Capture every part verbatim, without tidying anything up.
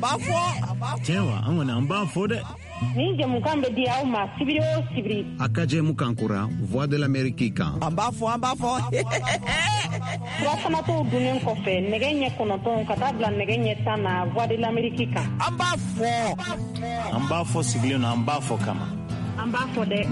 Ambafo, Tewa, angona ambafo de. Ni jamukan be dia o ma sibiri o sibiri. Akaje mukankura, Voix de l'Amérique kan. Ambafo, ambafo. Rafana to dunen ko fe, negenye kono ton katabla negenye sana Voix de l'Amérique kan. Ambafo. Ambafo sigli na ambafo kama. Ambafo de.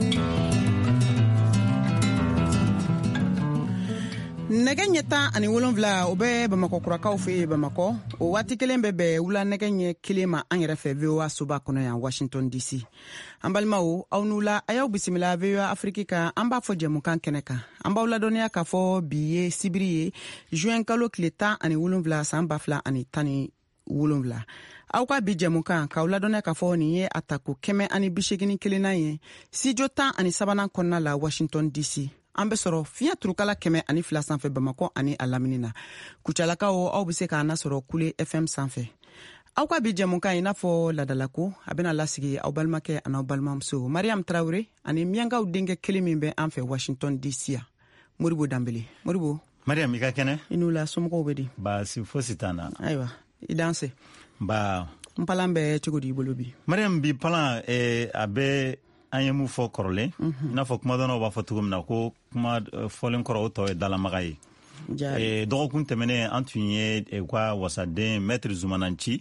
Nɛgɛ ɲɛ tan ani wolonwula o bɛ Bamakɔ kurakaw fɛ yen Bamakɔ o waati kelen bɛ bɛn wula nɛgɛ ɲɛ kelen ma an yɛrɛ fɛ V O A soba kɔnɔ yan Washington D C. An balimaw aw n'u la a y'aw bisimila V O A Afrique kan an b'a fɔ jɛmukan kɛnɛ kan an b'aw ladɔnniya k'a fɔ bi ye sibiri ye juin kalo tile tan ani wolonwula san ba fila ani tan ni wolonwula. Aw ka bi jɛmukan k'aw ladɔnniya k'a fɔ nin ye a ta ko kɛmɛ ani bi seegin kelenna ye studio tan ani sabanan kɔnɔna la Washington D C. An bɛ sɔrɔ fiɲɛ turukala kɛmɛ ani fila sanfɛ Bamakɔ ani a lamini na. Kucalakaw aw bɛ se k'an nasɔrɔ Kule F M sanfɛ. Aw ka bi jɛmukan i n'a fɔ ladalako a bɛna lasigi aw balimakɛ ani aw balimamuso Mariam Traoré ani miyankaw denkɛ kelen min bɛ an fɛ Washington D C yan Moribo Danbele. Moribo. Mariam i ka kɛnɛ? I n'u la somɔgɔw bɛ di? Baasi fosi t'an na. Ayiwa i danse. Ba. N palan bɛ cogo di i bolo bi? Mariam bi palan eh, a bɛ an ye mun fɔ kɔrɔlen i n'a fɔ kuma dɔnnaw b'a fɔ cogo min na ko kuma fɔlen kɔrɔ o tɔ ye dalamaga ye eh, dɔgɔkun tɛmɛnen an tun ye u ka wasaden Maître Zumananci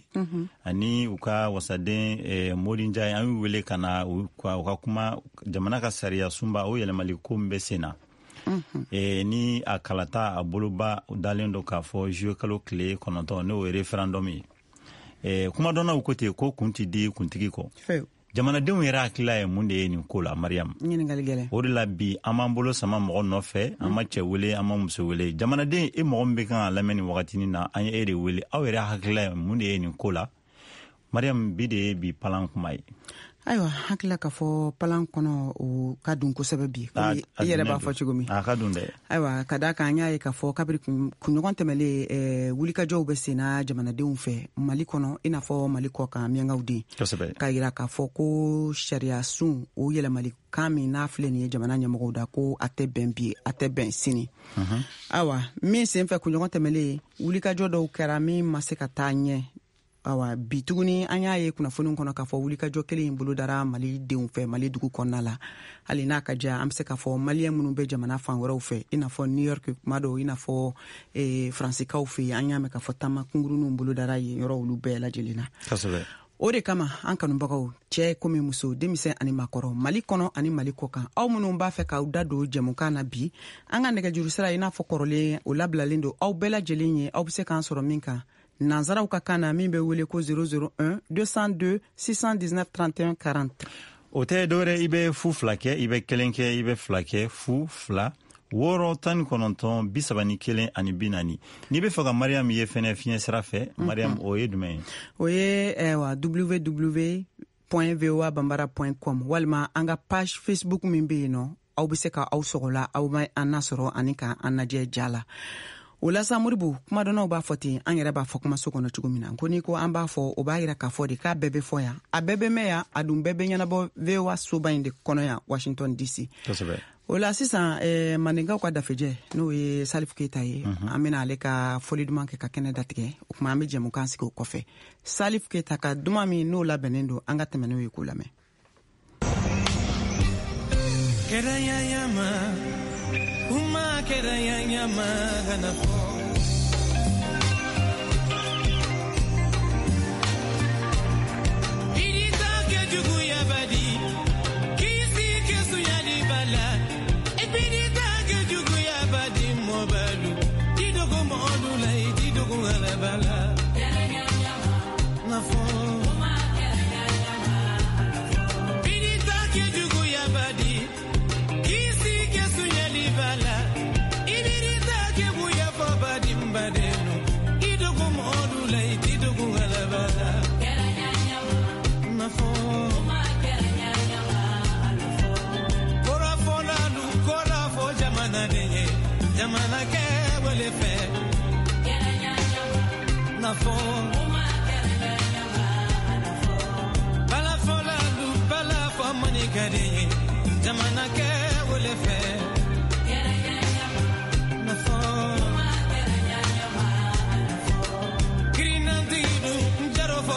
ani u ka wasaden eh, Modi Njaye an y'u wele ka na u ka kuma jamana ka sariya sunba o yɛlɛmali ko min bɛ sen na eh, ni a kalata a boloba dalen do k'a fɔ juillet kalo tile kɔnɔntɔn n'o ye référendum ye eh, kuma dɔnnaw ko ten ko kun ti di kuntigi kɔ jamanadenw yɛrɛ hakilila ye mun de ye nin ko la Mariam o de la bi an b'an bolo sama mɔgɔ nɔfɛ an ma cɛ wele an ma muso wele jamanaden e mɔgɔ min bɛ kan ka lamɛn nin wagatinin na an ye e de wele aw yɛrɛ hakilila ye mun de ye nin ko la Mariam bi de ye bi palan kuma ye ayiwa hakilila k'a fɔ palan kɔnɔ o ka dun kosɛbɛ bi i yɛrɛ b'a fɔ cogo min a ka dun dɛ ayiwa ka da kan an y'a ye k'a fɔ kabiri kunɲɔgɔn tɛmɛlen eh, wulikajɔw bɛ senna jamanadenw fɛ Mali kɔnɔ i n'a fɔ Mali kɔ kan miyankaw den k'a yira k'a fɔ ko sariya sun o yɛlɛmali kan min n'a filɛ nin ye jamana ɲɛmɔgɔw da ko a tɛ bɛn bi a tɛ bɛn sini ayiwa min sen fɛ kunɲɔgɔn tɛmɛlen wulikajɔ dɔw kɛra min ma se ka taa ɲɛ awa bi tuguni an y'a ye kunnafoni kɔnɔ k'a fɔ wulikajɔ kelen in bolo dara Mali denw fɛ Mali dugu kɔnɔna la hali n'a ka diya an bɛ se k'a fɔ maliyɛn minnu bɛ jamana fan wɛrɛw fɛ i n'a fɔ New York kuma dɔw i n'a fɔ eh, Faransikaw fɛ yen an y'a mɛn k'a fɔ taama kunguruninw bolo dara yen yɔrɔ olu bɛɛ lajɛlen na kosɛbɛ o de kama an kanubagaw cɛ komi muso denmisɛn ani maakɔrɔ Mali kɔnɔ ani Mali kɔ kan aw minnu b'a fɛ k'aw da don jɛmukan na bi an ka nɛgɛjuru sira i n'a fɔ kɔrɔlen o labilalen don aw bɛɛ lajɛlen ye aw bɛ se k'an sɔrɔ min kan Nanzaraw ka kan na min bɛ wele ko zéro zéro un deux cent deux six cent dix-neuf trente et un quarante. O tɛ dɔwɛrɛ i bɛ fu fila kɛ i bɛ kelen kɛ i bɛ fila kɛ fu fila wɔɔrɔ tan ni kɔnɔntɔn bi saba ni kelen ani bi naani n'i bɛ fɛ ka Mariam ye fɛnɛ fiɲɛ sira fɛ Mariam o ye jumɛn ye? O ye ɛwa w w w point v o a bambara point com walima an ka page Facebook min bɛ yen nɔ aw bɛ se ka aw sɔgɔ la aw bɛ an nasɔrɔ ani ka an lajɛ ja la. O la sa Moribo kuma dɔnnaw b'a fɔ ten an yɛrɛ b'a fɔ kumaso kɔnɔ cogo min na ko n'i ko an b'a fɔ o b'a yira k'a fɔ de k'a bɛɛ bɛ fɔ yan a bɛɛ bɛ mɛn yan a dun bɛɛ bɛ ɲɛnabɔ V O A soba in de kɔnɔ yan Washington D C. Kosɛbɛ. O la sisan eh, Mandekaw ka dafejɛ n'o ye Salif Keita ye an bɛna ale ka fɔli duman kɛ ka kɛnɛ datigɛ o kuma an bɛ jɛmukan sigi o kɔfɛ Salif Keita ka duman min n'o labɛnnen don an ka tɛmɛ n'o ye k'o lamɛn. Uma keranya magana po Irita ke jugu ya badi Kisi ke suyali bala Ebirita ke jugu ya badi mobalu Didogo modu lai didogo ala bala Na fo Irita ke jugu ya badi Kisi ke suyali bala Ibirita ke buya fo badi mbadeno Didogo modu lai didogo ala bala Na fo Kora fo la lu kora fo jamana denye Jamana ke wale fe Na fo Bala fo la lu bala fo mani denye Jamana ke wale fe Na fo Kirinantidu njaro fo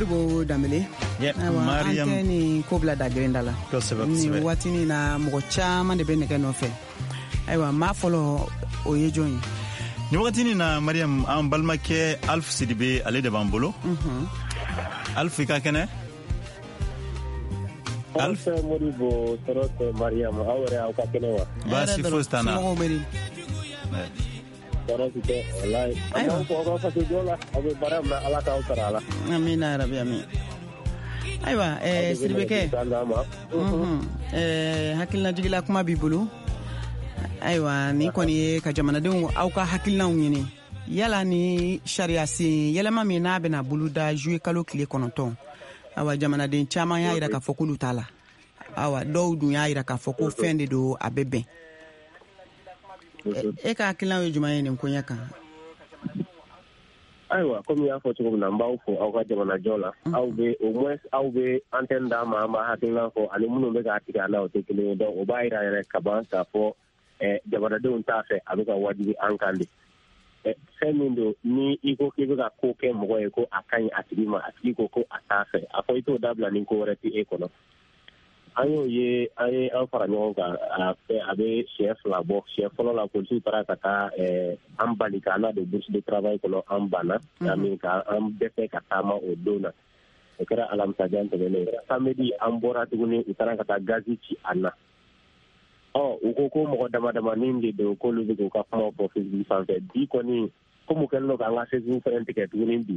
Moribo Dambele. Yep, Mariam. An tɛ nin ko bila da gɛrɛnda la. Kosɛbɛ, Ni kosɛbɛ. waati nin na mɔgɔ caman de bɛ nɛgɛ nɔfɛ. Ayiwa, maa fɔlɔ o ye jɔn ye? Ni wagati nin na Mariam, an balimakɛ Alf Sidibe ale de b'an bolo. Mhm. Alf, i ka kɛnɛ? Alf Moribo Sorote Mariam, aw yɛrɛ aw ka kɛnɛ wa? Baasi fosi t'an na. Somɔgɔw bɛ di? Tɔɔrɔ si tɛ, walayi. An b'aw fɔ aw ka fasojo la, aw bɛ baara min na, Ala k'aw sara a la. Amina yarabi, amin. Ayiwa, eh, Sidibekɛ. Mhm. Eh, hakilinajigila kuma b'i bolo. Ayiwa, ni kɔni ye ka jamanadenw aw ka hakilinaw ɲini. Yala ni sariya sen yɛlɛma min n'a bɛna boloda juillet kalo tile kɔnɔntɔn. Awa, jamanaden caman y'a jira k'a fɔ k'olu t'a la. Awa, dɔw dun y'a jira k'a fɔ ko fɛn de don a bɛ bɛn. E ka hakilinaw ye jumɛn ye nin koɲɛ kan? Ayiwa, komi y'a fɔ cogo min na, n b'aw fɔ aw ka jamanajɔ la. Aw bɛ au moins aw bɛ antenne d'a ma, an b'a hakilina fɔ ani minnu bɛ k'a tigɛ a la o tɛ kelen ye. Donc o b'a jira yɛrɛ ka ban k'a fɔ jamanadenw t'a fɛ a bɛ ka wajibi an kan de. Fɛn min don ni i ko k'i bɛ ka ko kɛ mɔgɔ ye ko a ka ɲi a tigi ma, a tigi ko ko a t'a fɛ, a fɔ i t'o dabila ni ko wɛrɛ tɛ e kɔnɔ. An y'o ye an ye an fara ɲɔgɔn kan a bɛ siɲɛ fila bɔ siɲɛ fɔlɔ la polisiw taara ka taa an bali k'an na don bourse de travail kɔnɔ an banna ani ka an bɛɛ fɛ ka taama o don na o kɛra alamisajan tɛmɛnen samedi an bɔra tuguni u taara ka taa gazi ci an na ɔ u ko ko mɔgɔ dama damanin de don k'olu bɛ k'u ka kuma fɔ Facebook sanfɛ bi kɔni komi u kɛlen don k'an ka Facebook fɛnɛ tigɛ tuguni bi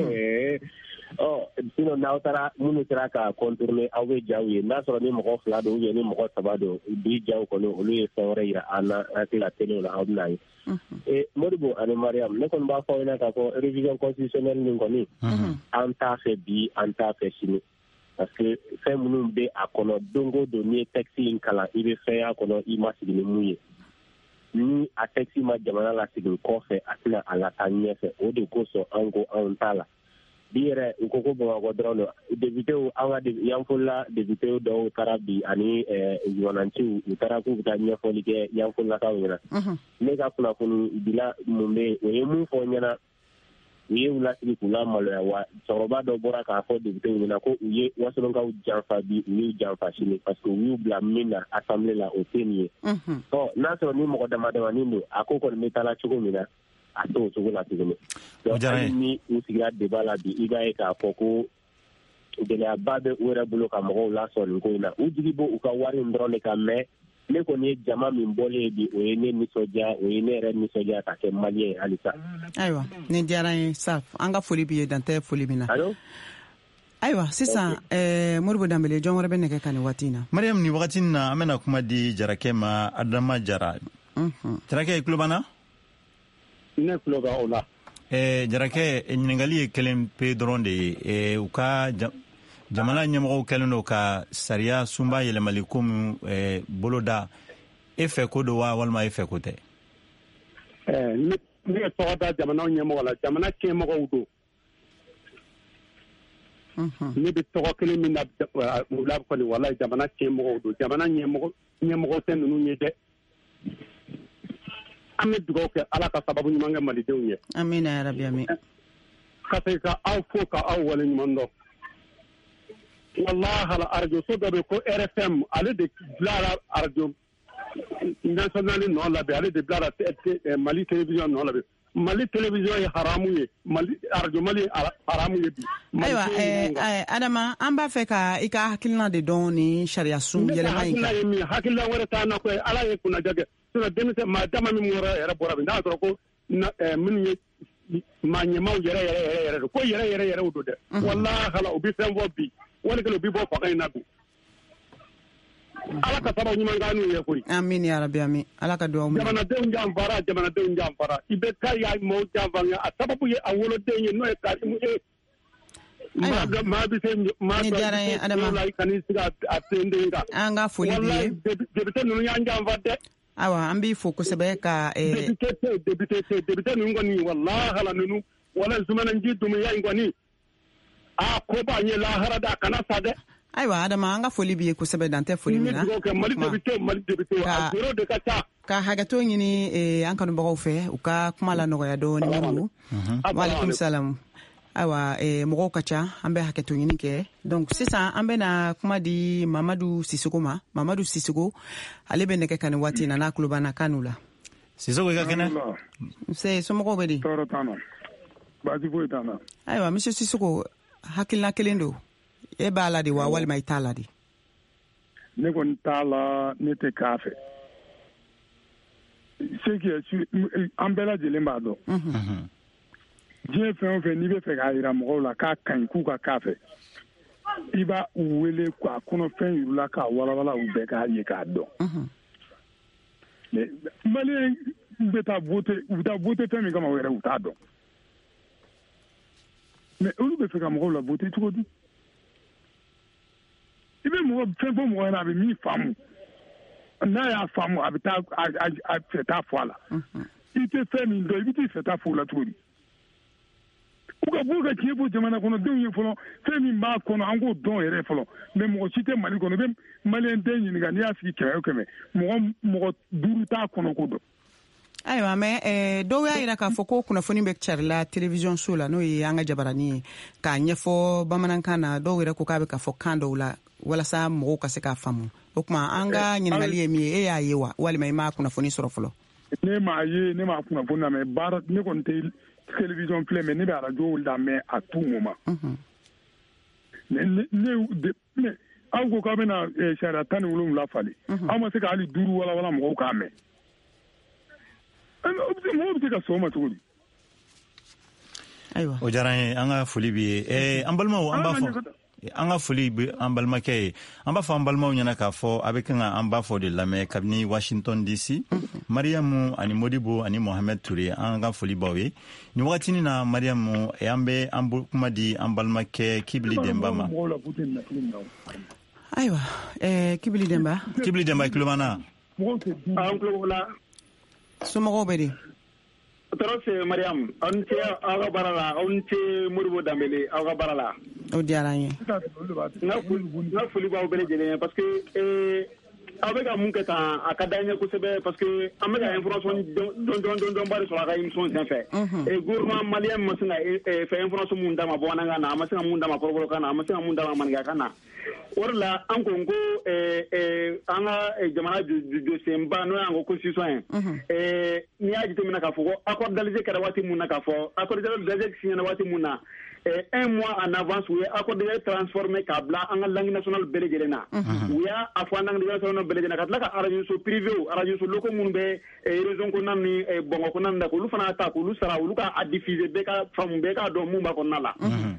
ɔ sinon n'aw taara minnu sera ka contourner aw bɛ jaw ye n'a sɔrɔ ni mɔgɔ fila don ou ni mɔgɔ saba don bi jaw kɔni olu ye fɛn wɛrɛ yira an na hakili la télé la aw bɛna ye e Modibo ani Mariam ne kɔni b'a fɔ aw ɲɛna k'a fɔ révision constitutionnelle nin kɔni an t'a fɛ bi an t'a fɛ sini parce que fɛn minnu bɛ a kɔnɔ don o don n'i ye texte in kalan i bɛ fɛn y'a kɔnɔ i ma sigi ni mun ye ni a texte ma jamana lasigi kɔfɛ a tɛna a lataa ɲɛfɛ o de kosɔn an ko anw t'a la bi yɛrɛ u ko ko Bamakɔ dɔrɔn don députéw an ka Yanfolila députéw dɔw taara bi ani journalistes u taara k'u bɛ taa ɲɛfɔli kɛ Yanfolilakaw ɲɛna ne ka kunnafoni dila mun bɛ yen o ye mun fɔ n ɲɛna u ye u lasigi k'u lamaloya wa cɛkɔrɔba dɔ bɔra k'a fɔ députéw ɲɛna ko u ye Wasolonkaw janfa bi u y'u janfa sini parce que u y'u bila min na assemblée la o tɛ nin ye ɔ n'a sɔrɔ ni mɔgɔ dama damanin don a ko kɔni bɛ taa la cogo min na a t'o cogo la tuguni donc hali ni u sigira débat la bi i b'a ye k'a fɔ ko gɛlɛyaba bɛ u yɛrɛ bolo ka mɔgɔw lasɔn nin ko in na u jigi bɔ u ka wari in dɔrɔn de kan mais ne kɔni ye jama min bɔlen ye bi o ye ne nisɔndiya o ye ne yɛrɛ nisɔndiya ka kɛ maliyɛn ye halisa ayiwa ne diyara n ye Saf an ka foli b'i ye dan tɛ foli min na ayiwa sisan ɛɛ Modibo Dambele jɔn wɛrɛ bɛ nɛgɛ ka nin waati in na Mariam nin wagati in na an bɛna kuma di Jarakɛ ma Adama Jara Jarakɛ i tulo b'an na ne tulo b'a o la ɛɛ Jarakɛ ɲininkali ye kelen pe dɔrɔn de ye ɛɛ u ka jamana ɲɛmɔgɔw kɛlen don ka sariya sunba yɛlɛmali ko min bolo da e fɛ ko don wa walima e fɛ ko tɛ ne ye tɔgɔ da jamana ɲɛmɔgɔ la jamana kɛmɔgɔw don ne bɛ tɔgɔ kelen min na u la kɔni walayi jamana kɛmɔgɔw don jamana ɲɛmɔgɔ tɛ ninnu ye dɛ an bɛ dugawu kɛ Ala ka sababu ɲuman kɛ malidenw ye amina yarabi amin ka se ka aw fo ka aw wale ɲuman dɔn wallahi hala arajo so dɔ bɛ ko R F M ale de bilara arajo national nɔ labɛn ale de bilara Mali télévision nɔ labɛn Mali télévision ye haramu ye Mali arajo Mali ye haramu ye bi ayiwa ɛɛ Adama an b'a fɛ ka i ka hakilina de dɔn ni sariya sun yɛlɛma in kan hakilina ye min hakilina wɛrɛ t'an na koyi Ala ye kunnaja kɛ sinon denmisɛn maa dama min yɛrɛ yɛrɛ bɔra bi n'a sɔrɔ ko minnu ye maa ɲɛmaw yɛrɛ yɛrɛ yɛrɛ yɛrɛ don ko yɛrɛ yɛrɛ yɛrɛw don dɛ wallahi hala u bɛ fɛn fɔ bi wali kelen u bɛ bɔ fanga in na bi Ala ka sababu ɲuman k'an n'u ye koyi amin ya rabi amin Ala ka dugawu minɛ jamanadenw janfara jamanadenw janfara i bɛ ka y'a maaw janfa a sababu ye a woloden ye n'o ye Kasimu ye maa bɛ se maa dɔ la i kan'i sigi a sen den kan an ka foli b'i ye député ninnu y'an janfa dɛ awa an b'i fo kosɛbɛ ka député tɛ député tɛ député ninnu kɔni wallahi hala ninnu wala Zumananji Dumuya in kɔni a ko b'a ɲɛ lahara da a kana sa dɛ ayiwa Adama an ka foli b'i ye kosɛbɛ dan tɛ foli min na Mali député Mali député a bureau de ka ca ka hakɛto ɲini an kanubagaw fɛ u ka kuma la nɔgɔya dɔɔni Modibo walekum salam awa eh, mɔgɔw ka ca an bɛ hakɛto ɲini kɛ donc sisan an bɛna kuma di Mamadu Sisoko ma. Mamadu Sisoko ale bɛ nɛgɛ ka ni waati na n'a tulo b'an na kan n'u la. Sisoko i ka kɛnɛ. Nse somɔgɔw bɛ di? Tɔɔrɔ t'an na. Baasi foyi t'an na. Ayiwa monsieur Sisoko hakilina kelen don. E b'a la de wa walima i t'a la de? Ne kɔni t'a la, ne tɛ k'a fɛ. Ce qui est sûr, an bɛɛ lajɛlen b'a dɔn. Diɲɛ fɛn o fɛn n'i bɛ fɛ k'a jira mɔgɔw la k'a ka ɲi k'u ka k'a fɛ, i b'a u wele k'a kɔnɔfɛn yir'u la k'a walawala u bɛɛ k'a ye k'a dɔn. Mais Maliyɛn bɛ taa voter u bɛ taa voter fɛn min kama o yɛrɛ u t'a dɔn. Mais olu bɛ fɛ ka mɔgɔw la voter cogo di? I bɛ mɔgɔ fɛn fɔ mɔgɔ ɲɛna a bɛ min faamu. N'a y'a faamu a bɛ taa a fɛta fɔ a la. I tɛ fɛn min dɔn i bɛ t'i fɛta fɔ o la cogo di? U ka b'u ka tiɲɛ fɔ jamana kɔnɔdenw ye fɔlɔ fɛn min b'a kɔnɔ an k'o dɔn yɛrɛ fɔlɔ mais mɔgɔ si tɛ Mali kɔnɔ i bɛ Maliyɛn den ɲininka n'i y'a sigi kɛmɛ o kɛmɛ mɔgɔ mɔgɔ duuru t'a kɔnɔ ko dɔn. Ayiwa mais eh, dɔw y'a jira k'a fɔ ko kunnafoni bɛ carila télévision so la n'o ye an ka jabaranin ye k'a ɲɛfɔ bamanankan na dɔw yɛrɛ ko k'a bɛ ka fɔ kan dɔw la walasa mɔgɔw ka se k'a faamu. O tuma an ka ɲininkali ye min ye e y'a ye wa walima i m'a kunnafoni sɔrɔ fɔlɔ? Ne m'a ye ne m'a kunnafoni na mais baara ne kɔni tɛ télévision filɛ mais ne bɛ radio lamɛn à tout moment. ne ne aw ko k'a bɛna sariya tan ni wolonwula falen aw ma se ka hali duuru walawala mɔgɔw k'a mɛn. mɔgɔw bɛ se ka sɔn o ma cogo di? Ayiwa o diyara an ye an ka foli b'i ye. Eh, an balimaw an b'a fɔ an ka foli bɛ an balimakɛ ye an b'a fɔ an balimaw ɲɛna k'a fɔ a bɛ kan ka an b'a fɔ de lamɛn kabini Washington D C. Mariamu ani Modibo ani Mohamed Ture an ka foli b'aw ye nin wagatinin na. Mariamu an bɛ an kuma di an balimakɛ Kibili Demba ma. Ayiwa eh, Kibili Demba Kibili Demba i tulo b'an na? An tulo b'ala. Somɔgɔw bɛ di? Tɔrɔ se Mariam aw ni ce aw ka baara la aw ni ce Modibo Dambele aw ka baara la. O diyara an ye. N ka foli b'aw bɛɛ lajɛlen ye parce que aw bɛ ka mun kɛ tan a ka d'an ye kosɛbɛ parce que an bɛ ka information dɔn dɔn dɔn dɔnba de sɔrɔ a ka émission senfɛ. Gouvernement malien ma se ka fɛ information mun d'a ma bamanankan na a ma se ka mun d'a ma kɔrɔbɔrɔkan na a ma se ka mun d'a ma maninkakan na. O de la an ko n ko an ka jamana jɔsenba n'o y'an ko constitution ye n'i y'a jateminɛ k'a fɔ ko accord d'Alger kɛra waati mun na k'a fɔ accord d'Alger signé waati mun na un mois en avance u ye accord d'Alger transformé k'a bila an ka langue nationale bɛɛ lajɛlen na u y'a a fɔ an langue nationale bɛɛ lajɛlen na ka tila ka arajo so privé arajo so locaux minnu bɛ région kɔnɔna ni Bamakɔ kɔnɔna na k'olu fana ta k'olu sara olu ka a diffuser bɛɛ ka faamu bɛɛ k'a dɔn mun b'a kɔnɔna la.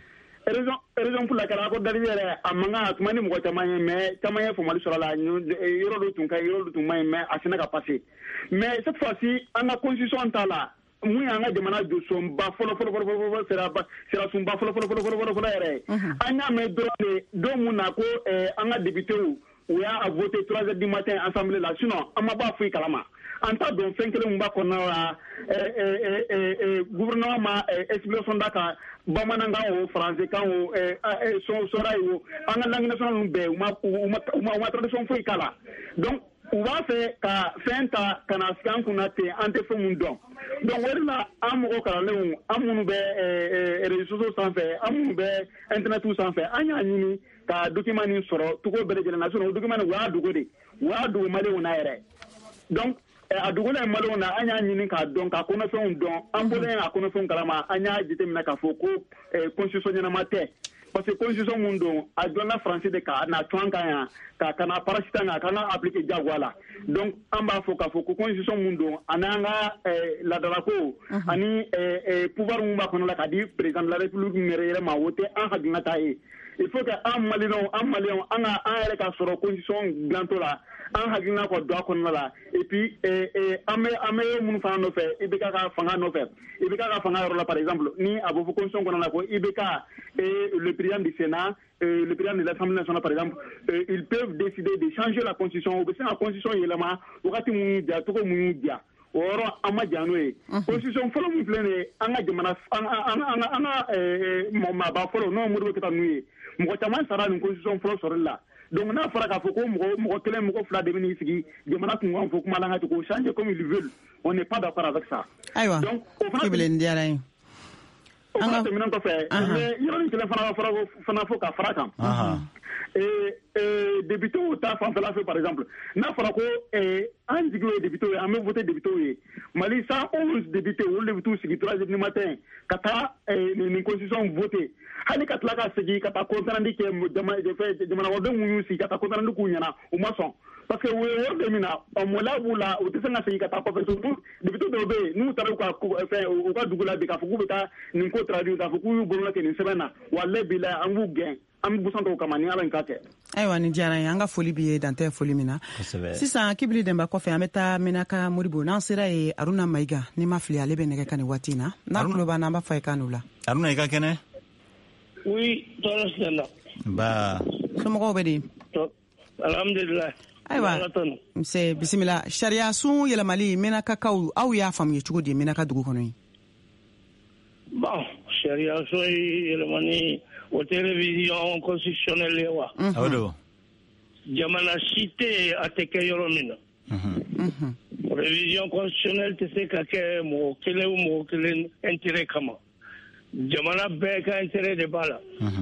Raison pour laquelle accord d'Alger yɛrɛ a man kan ka kuma ni mɔgɔ caman ye mais caman ye faamuyali sɔrɔ a la yɔrɔ dɔ tun ka ɲi yɔrɔ dɔ tun man ɲi mais a sina ka passer mais cette fois-ci an ka constitution ta la mun y'an ka jamana jɔsenba fɔlɔ fɔlɔ fɔlɔ fɔlɔ sirasunba fɔlɔ fɔlɔ fɔlɔ fɔlɔ fɔlɔ yɛrɛ ye an y'a mɛn dɔrɔn de don mun na ko an ka députés u y'a voté trois heures du matin assemblée la sinon an ma b'a foyi kalama an t'a dɔn fɛn kelen mun b'a kɔnɔna la gouvernement ma explication d'a kan bamanankan o faransikan o sɔra ye o an ka langue nationale ninnu bɛɛ u ma tradition foyi k'a la donc u b'a fɛ ka fɛn ta ka na sigi an kunna ten an tɛ fɛn mun dɔn donc o de la an mɔgɔ kalanlenw an minnu bɛ réseaux sociaux sanfɛ an minnu bɛ internet sanfɛ an y'a ɲini ka document nin sɔrɔ cogo bɛɛ lajɛlen na sinon o document nin u y'a dogo de u y'a dogo maliyɛnw na yɛrɛ donc a dogolen maliyɛnw na an y'a ɲini k'a dɔn ka kɔnɔfɛnw dɔn an bɔlen a kɔnɔfɛnw kalama an y'a jateminɛ k'a fɔ ko constitution ɲɛnama tɛ parce que constitution mun don a dɔnna faransi de ka na tɔn kan yan ka kana parasitan kan a kan ka appliquer jagoya la donc an b'a fɔ k'a fɔ ko constitution mun don ani an ka ladalako ani pouvoir mun b'a kɔnɔ la k'a di président de la république yɛrɛ ma o tɛ an hakilinata ye il faut que an maliyɛnw an maliyɛnw an ka an yɛrɛ ka sɔrɔ constitution dilantɔ la an hakilina kɔ don a kɔnɔna la et puis an bɛ an bɛ minnu fana nɔfɛ I B K ka fanga nɔfɛ I B K ka fanga yɔrɔ la par exemple ni a bɛ fɔ constitution kɔnɔna la ko I B K et le président du Sénat le président de l'Assemblée nationale par exemple ils peuvent décider de changer la constitution u bɛ se ka constitution yɛlɛma wagati mun y'u diya cogo mun y'u diya o yɔrɔ an ma jan n'o ye constitution fɔlɔ min filɛ nin ye an ka jamana an an an ka maaba fɔlɔ n'o ye Modibo Keyita ninnu ye mɔgɔ caman sara nin constitution fɔlɔ sɔrɔli la donc n'a fɔra k'a fɔ ko mɔgɔ mɔgɔ kelen mɔgɔ fila de bɛ n'i sigi jamana kun kan fɔ kuma la ka cogo changer comme ils veulent on n'est pas d'accord avec ça. Ayiwa Kibili n diyara n ye o ka tɛmɛnen kɔfɛ mais yɔrɔnin kelen fana fana fɔ ka fara kan députés ta fanfɛla fɛ par exemple n'a fɔra ko an jigi ye députés ye an bɛ voter députés ye Mali cent onze députés olu de bɛ t'u sigi trois heures du matin ka taa nin constitution voter hali ka tila ka segin ka taa compte rendu kɛ jamanakɔnɔdenw y'u sigi ka taa compte rendu k'u ɲɛna u ma sɔn parce que o ye wari de min na mɔlɛya b'u la u tɛ se ka segin ka taa kɔfɛ surtout députés dɔw bɛ yen n'u taara u ka fɛn u ka dugu la bi k'a fɔ k'u bɛ taa nin ko traduire k'a fɔ k'u y'u bolo kɛ nin sɛbɛn na walahi bilahi an b'u gɛn an bɛ busan dɔw kama ni ala in ka kɛ. Ayiwa nin diyara ye an ka foli b'i ye dantɛ foli min na sisan Kibili Dɛnba kɔfɛ an bɛ taa Menaka Modibo n'an sera ye Aruna Mayiga ni ma fili ale bɛ nɛgɛ ka nin waati in na n'a tulo b'an na an b'a fɔ a ye kan n'u la. Aruna i ka kɛnɛ. Oui, tɔɔrɔ tɛ n na. Nba. Somɔgɔw bɛ di. Alhamdulilayi. Ayiwa nse bisimila sariya sun yɛlɛmali Menakakaw aw y'a faamu ye cogo di Menaka dugu kɔnɔ yen. Bon sariya sun yɛlɛmani o tɛ révision constitutionnelle ye wa. Awɔ don. Jamana si tɛ a tɛ kɛ yɔrɔ min na. Révision constitutionnelle tɛ se ka kɛ mɔgɔ kelen o mɔgɔ kelen intérêt kama. Jamana bɛɛ ka intérêt de b'a la.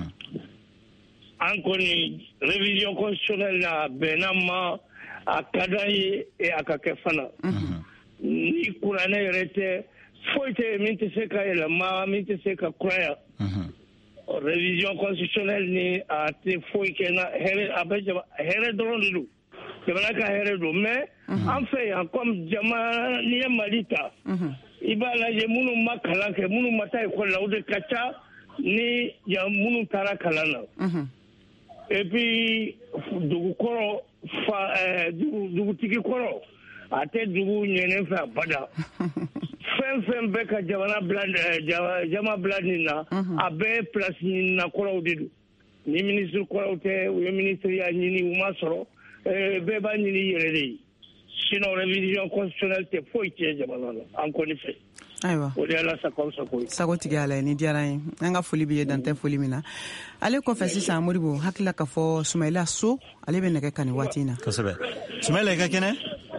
An kɔni révision constitutionnelle na bɛnna ma a ka d'an ye a ka kɛ fana. Ni kuranɛ yɛrɛ tɛ foyi tɛ min tɛ se ka yɛlɛma min tɛ se ka kuraya. Révision constitutionnelle ni a tɛ foyi kɛ na hɛrɛ a bɛ jama hɛrɛ dɔrɔn de don. Jamana ka hɛrɛ don mais an fɛ yan comme jama n'i ye Mali ta. I b'a lajɛ minnu ma kalan kɛ minnu ma taa école la o de ka ca ni yan minnu taara kalan na. Et puis dugukɔrɔ fa dugutigi kɔrɔ a tɛ dugu ɲɛnen fɛ abada. Fɛn fɛn bɛ ka jamana bila jama bila nin na a bɛɛ place ɲinina kɔrɔw de don. Ni ministre kɔrɔw tɛ u ye ministre y'a ɲini u ma sɔrɔ bɛɛ b'a ɲini yɛrɛ de ye. Sinon révision constitutionnelle tɛ foyi tiɲɛ jamana na an kɔni fɛ. Ayiwa o de y'ala sago sago ye. Sago tigɛ ala ye ni diyara ye an ka foli b'i ye dantɛ foli min na ale kɔfɛ sisan Modibo hakilila ka fɔ Sumayila So ale bɛ nɛgɛ ka nin waati in na. Kosɛbɛ Sumayila i ka kɛnɛ.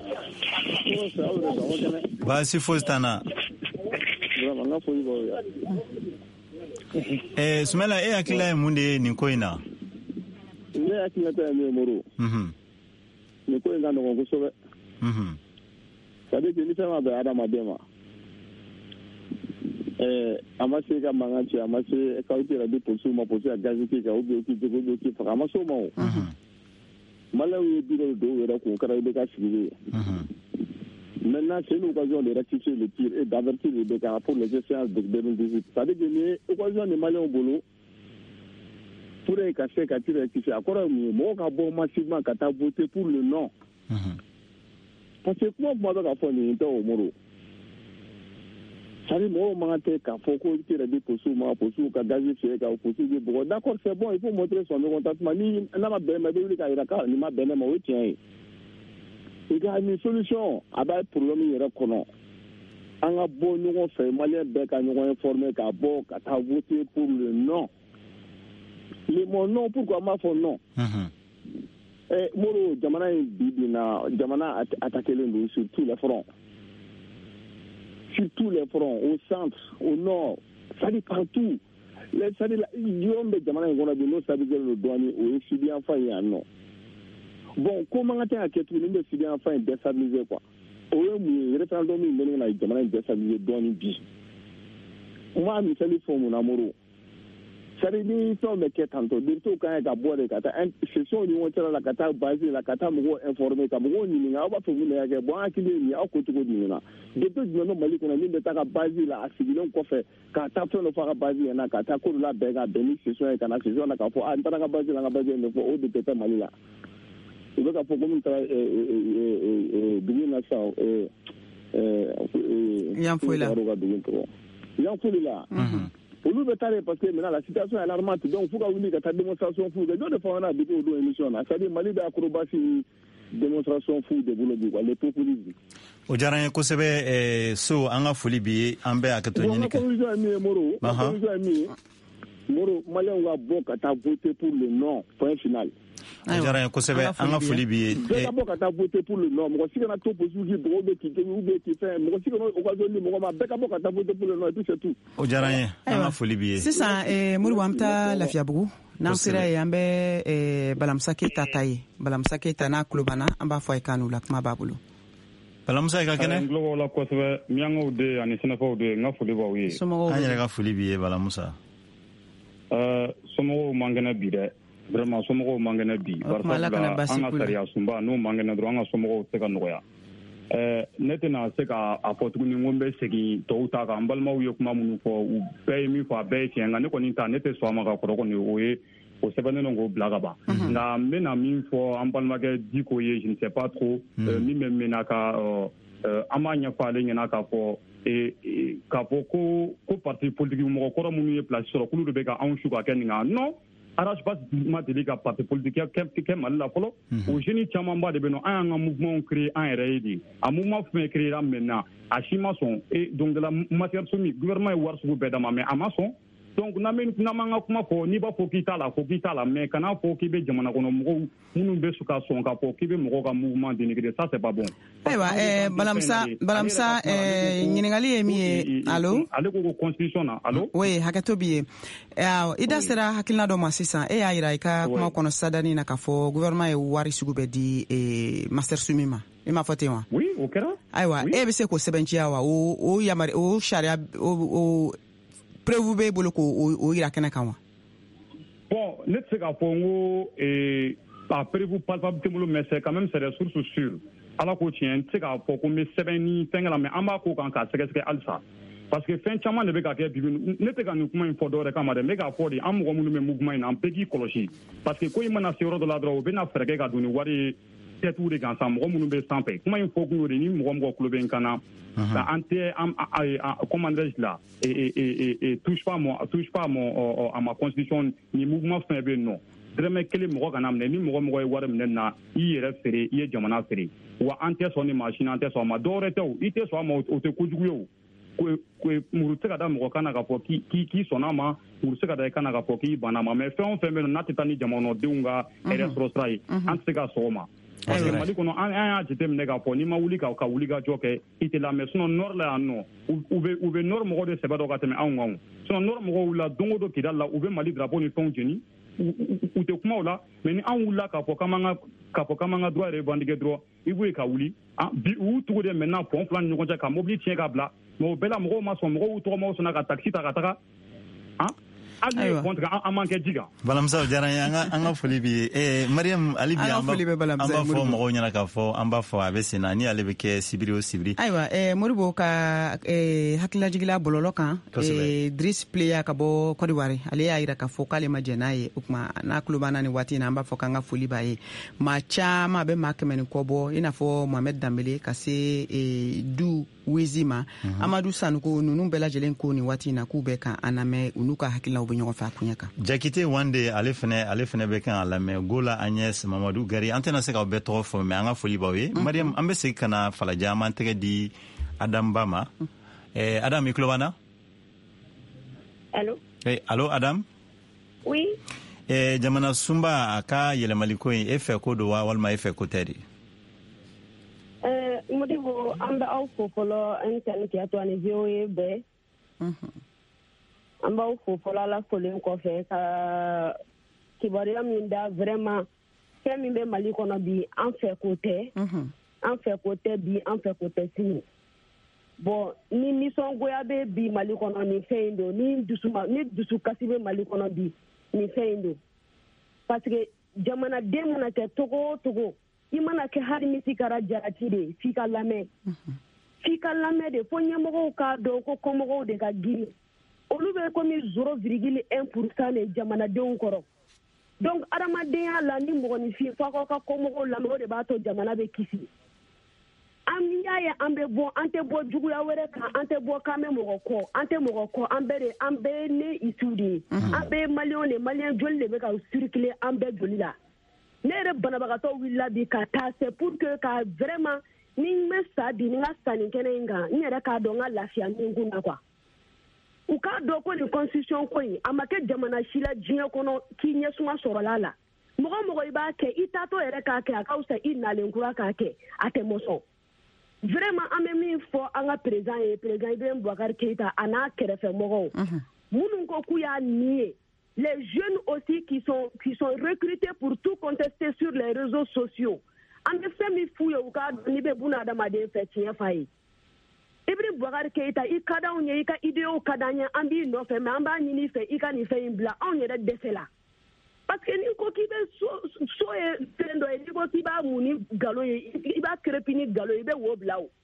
Baasi foyi t'an na. Eh Sumayila e hakilila ye mun de ye nin ko in na. Ne hakilila ta ye min ye Moro. Nin ko in ka nɔgɔn kosɛbɛ. C'est à dire que ni fɛn ma bɛn adamaden ma. A ma se ka mankan cɛ a ma se k'aw yɛrɛ di polisiw ma polisiw ka gazi k'i kan ou bien k'i jogo k'i faga a ma se o ma o. Maliyɛnw ye bi dɔ don u yɛrɛ kun o kɛra I B K sigili ye. Maintenant c'est une occasion de rectifier le tir et d'avertir I B K pour les échéances de deux mille dix-huit. C'est à dire que ni ye occasion de Maliyɛnw bolo pour ka se ka tir rectifier a kɔrɔ ye mun ye mɔgɔw ka bɔ massivement ka taa voter pour le non. Parce que kuma kuma bɛ ka fɔ nin tɛ o Moro. C'est-à-dire mɔgɔw man kan tɛ k'a fɔ ko i yɛrɛ di polisiw ma polisiw ka gazi fiyɛ ka polisiw di bugɔ d'accord c'est bon il faut montrer son mécontentement ni n'a ma bɛn ma i bɛ wuli k'a jira k'a nin ma bɛn ne ma o ye tiɲɛ ye. I ka nin solution a b'a problème yɛrɛ kɔnɔ an ka bɔ ɲɔgɔn fɛ maliyɛn bɛɛ ka ɲɔgɔn informer k'a bɔ ka taa voter pour le non. Le mot non pourquoi an b'a fɔ non. Eh, Moro jamana in bi bi na jamana attaquelen don sur tous les fronts. Sur tous les fronts, au centre, au nord, ça dit partout. Les ça dit yom be jamana in kɔnɔ bi n'o stabiliser le douane o ye Sidi Yanfa ye yan nɔ. Bon comment ka tɛ ka kɛ tuguni ni bɛ Sidi Yanfa in déstabiliser quoi. O ye mun ye référendum min bɛ ne na jamana in déstabiliser dɔɔni bi. O ma misali fɔ mun na Moro. C'est-à-dire ni fɛnw bɛ kɛ tantôt députés ka kan ka bɔ de ka taa session ni ɲɔgɔn cɛla la ka taa base la ka taa mɔgɔw informer ka mɔgɔw ɲininka aw b'a fɛ mun de ka kɛ bon an hakili ye nin ye aw ko cogo jumɛn na député jumɛn bɛ Mali kɔnɔ min bɛ taa ka base la a sigilen kɔfɛ ka taa fɛn dɔ fɔ a ka base yɛn na ka taa ko dɔ labɛn ka bɛn ni session ye ka na session na k'a fɔ a n taara n ka base la n ka base ye nin fɔ o député tɛ Mali la u bɛ ka fɔ ko min taara dugu in na sisan Yanfoyi la Yanfoyi la olu bɛ taa parce que maintenant la situation est alarmante donc fo ka wuli ka taa démonstration fu kɛ jɔn de fɔ an na depuis o don émission na c'est à dire Mali bɛ acrobatie démonstration fu de bolo bi quoi le populisme. O diyara n ye kosɛbɛ So an ka foli bi an bɛɛ hakɛto ɲini kɛ. Conclusion ye min ye Moro conclusion ye min ye Moro maliyɛnw ka bɔ ka taa voter pour le non point final. Jara ko sebe an ka foli bi e ka ka ta voter pour le non mo si kana to posu ki bo be ki ke u be ki fe mo si kana o ka zo ni mo ma be ka ka ta voter pour le non et puis c'est tout o Jara ye an ka foli bi sisan eh muri wamta lafiya bugu n'an sera ye an bɛ eh, Balamusa Keyita ta ye Balamusa Keyita n'a kulo banna an b'a fɔ a ye k'a n'u la kuma b'a bolo Balamusa i ka kɛnɛ n tulo la kosɛbɛ miyankaw de ani sɛnɛfɔw de n ka foli b'aw ye an yɛrɛ ka foli b'i ye Balamusa euh somɔgɔw man kɛnɛ bi dɛ vraiment somɔgɔw man kɛnɛ bi barisa an ka sariya sunba n'o man kɛnɛ dɔrɔn an ka somɔgɔw tɛ ka nɔgɔya ɛɛ ne tɛna se ka a fɔ tuguni ko n bɛ segin tɔw ta kan n balimaw ye kuma minnu fɔ u bɛɛ ye min fɔ a bɛɛ ye tiɲɛ nka ne kɔni ta ne tɛ sɔn a ma ka kɔrɔ kɔni o ye o sɛbɛnnen don k'o bila ka ban nka n bɛna min fɔ an balimakɛ Diko ye je ne sais pas trop min bɛ mɛnna ka an b'a ɲɛfɔ ale ɲɛna k'a fɔ k'a fɔ ko ko parti politique mɔgɔ kɔrɔ minnu ye place sɔrɔ k'olu de bɛ ka anw su ka kɛ nin kan non arrange pas ma deli ka parti politique kɛ Mali la fɔlɔ o jeunes camanba de bɛ yen nɔ an y'an ka mouvement créé an yɛrɛ ye de a mouvement fɛn créé maintenant a si ma sɔn et donc de la matière soumise gouvernement ye wari sugu bɛɛ d'a ma mais a ma sɔn donc n'an m'an ka kuma fɔ n'i b'a fɔ k'i t'a la fɔ k'i t'a la mais kana fɔ k'i bɛ jamana kɔnɔ mɔgɔw minnu bɛ su ka sɔn k'a fɔ k'i bɛ mɔgɔw ka mouvement dénigrer ça c'est pas bon. Ayiwa ɛɛ Balamusa Balamusa ɛɛ ɲininkali ye min ye allo. ale ko ko constitution na allo. oui hakɛto b'i ye ɛɛ i da sera hakilina dɔ ma sisan e y'a yira i ka kuma kɔnɔ sadani na k'a fɔ gouvernement ye wari sugu bɛɛ di ee master sumi ma i m'a fɔ ten wa. oui o kɛra. ayiwa e bɛ se k'o sɛbɛnciya wa o o yamari o sariya o o preuve b'e bolo k'o o yira kɛnɛ kan wa. bon ne tɛ se k'a fɔ n ko ee a preuve palpable tɛ n bolo mais c'est quand même c'est des sources sûres ala ko tiɲɛ n tɛ se k'a fɔ ko n bɛ sɛbɛn ni fɛnkɛ la mais an b'a ko kan k'a sɛgɛsɛgɛ halisa parce que fɛn caman de bɛ ka kɛ bibi ne tɛ ka nin kuma in fɔ dɔwɛrɛ kama dɛ n bɛ k'a fɔ de an mɔgɔ minnu bɛ mouvement in na an bɛɛ k'i kɔlɔsi parce que ko in mana se yɔrɔ dɔ la dɔrɔn u bɛna fɛɛrɛ kɛ ka don ni wari ye tɛtiw de kan sa mɔgɔ minnu bɛ sanfɛ kuma in fɔ kun y'o de ni mɔgɔ mɔgɔ tulo bɛ n kan na an tɛ comment dirais-je là touche pas mon touche pas mon à ma constitution ni mouvement fɛn bɛ yen nɔ dɛrɛmɛ kelen mɔgɔ kana minɛ ni mɔgɔ mɔgɔ ye wari minɛ na i yɛrɛ feere i ye jamana feere wa an tɛ sɔn ni machine an tɛ sɔn a ma dɔwɛrɛ tɛ o i tɛ sɔn a ma o tɛ kojugu ye o muru tɛ ka da mɔgɔ kan na k'a fɔ k'i sɔnna a ma muru tɛ ka da i kan na k'a fɔ k'i banna a ma mais fɛn o fɛn bɛ yen n'a tɛ taa ni jamanadenw ka hɛrɛ sɔrɔ sira ye an tɛ se ka sɔn o ma parce que Mali kɔnɔ an y'a jateminɛ k'a fɔ n'i ma wuli ka wuli ka jɔ kɛ i tɛ la mais sinon nord la yan nɔ u bɛ u bɛ nord mɔgɔw de sɛbɛ dɔ ka tɛmɛ anw kan sinon nord mɔgɔw wulila don o don Kidali la u bɛ Mali drapeau ni fɛnw jeni u tɛ kuma o la mais ni anw wulila k'a fɔ k'an b'an ka k'a fɔ k'an b'an ka droit revendiquer dɔrɔn i b'o ye ka wuli bi u y'u tugu de maintenant pont fila ni ɲɔgɔn cɛ ka mobili tiɲɛ ka bila mais o bɛɛ la mɔgɔw ma sɔn mɔgɔw y'u tɔgɔmaw sɔnna ka taxi ta ka taga Balamusa diyara n ye an ka foli b'i ye eh Mariam ali bi an b'a fɔ mɔgɔw ɲɛna k'a fɔ an b'a fɔ a bɛ sen na ni ale bɛ kɛ sibiri o sibiri. ayiwa eh Moribo ka eh hakililajigila bɔlɔlɔ kan eh Driss Pleya ka bɔ Côte d'Ivoire ale y'a jira k'a fɔ k'ale ma jɛn n'a ye o tuma n'a tulo b'an na nin waati in na an b'a fɔ k'an ka foli b'a ye maa caman a bɛ maa kɛmɛ ni kɔ bɔ i n'a fɔ Mohamed Dambele ka se eh du Wezi ma Amadu Sanuko ninnu bɛɛ lajɛlen ko nin waati in na k'u bɛ kan an lamɛn u n'u ka hakililaw bɛ ɲɔgɔn fɛ a kuɲɛ kan. Jakite Wande ale fɛnɛ ale fɛnɛ bɛ kan a lamɛn Gola Agnès Mamadou Gari an tɛna se k'aw bɛɛ tɔgɔ fɔ mais an ka foli b'aw ye. Mariam an bɛ segin ka na Falaja an b'an tɛgɛ di Adam Ba ma. Eh, Adam i tulo b'an na? Allo? Eh, allo Adam? Oui. Eh, jamana sunba a ka yɛlɛmali ko in e fɛ ko don wa walima e fɛ ko tɛ de? Eh, Modibo an bɛ aw fo fɔlɔ an tɛni kɛ to ani V O A bɛɛ. An b'aw fo fɔlɔ Ala folen kɔfɛ ka kibaruya min da vraiment fɛn min bɛ Mali kɔnɔ bi an fɛ ko tɛ an fɛ ko tɛ bi an fɛ ko tɛ sini bon ni nisɔngoya bɛ bi Mali kɔnɔ nin fɛn in don ni dusuma ni dusukasi bɛ Mali kɔnɔ bi nin fɛn in don parce que jamanaden mana kɛ togo o togo i mana kɛ hali ni si kɛra jarati de f'i ka lamɛn f'i ka lamɛn de fo ɲɛmɔgɔw k'a dɔn ko kɔmɔgɔw de ka girin olu bɛ komi zéro virgule un pour cent de jamanadenw kɔrɔ donc adamadenya la ni mɔgɔninfin fo aw ka kɔmɔgɔw lamɛn o de b'a to jamana bɛ kisi an y'a ye an bɛ bɔ an tɛ bɔ juguya wɛrɛ kan an tɛ bɔ k'an bɛ mɔgɔ kɔ an tɛ mɔgɔ kɔ an bɛɛ de an bɛɛ ne isiw de ye an bɛɛ ye maliyɛnw de maliyɛn joli de bɛ ka circuler an bɛɛ joli la ne yɛrɛ banabagatɔ wulila bi ka taa c'est pour que ka vraiment ni n bɛ sa bi ni n ka sa nin kɛnɛ in kan n yɛrɛ k'a dɔn n ka lafiya ni n kun na quoi u k'a dɔn ko nin constitution ko in a ma kɛ jamana si la diɲɛ kɔnɔ k'i ɲɛsuma sɔrɔla la mɔgɔ mɔgɔ i b'a kɛ i taatɔ yɛrɛ k'a kɛ a ka fisa i nalen kura k'a kɛ a tɛ mɔsɔn. Vraiment an bɛ min fɔ an ka président ye président Ibrahim Boubacar Keïta a n'a kɛrɛfɛ mɔgɔw minnu ko k'u y'a nié, les jeunes aussi qui sont qui sont recrutés pour tout contester sur les réseaux sociaux. An bɛ fɛn min f'u ye u k'a dɔn n'i bɛ buna adamaden fɛ tiɲɛ f'a ye. Ibrahim Boubacar Keïta i ka d'anw ye i ka idéo ka d'an ye an b'i nɔfɛ mais an b'a ɲini i fɛ i ka nin fɛn in bila anw yɛrɛ dɛsɛ la. Parce que n'i ko k'i bɛ so so ye fɛn dɔ ye n'i ko k'i b'a mun ni nkalon ye i b'a kerepi ni nkalon ye i bɛ wo bila o.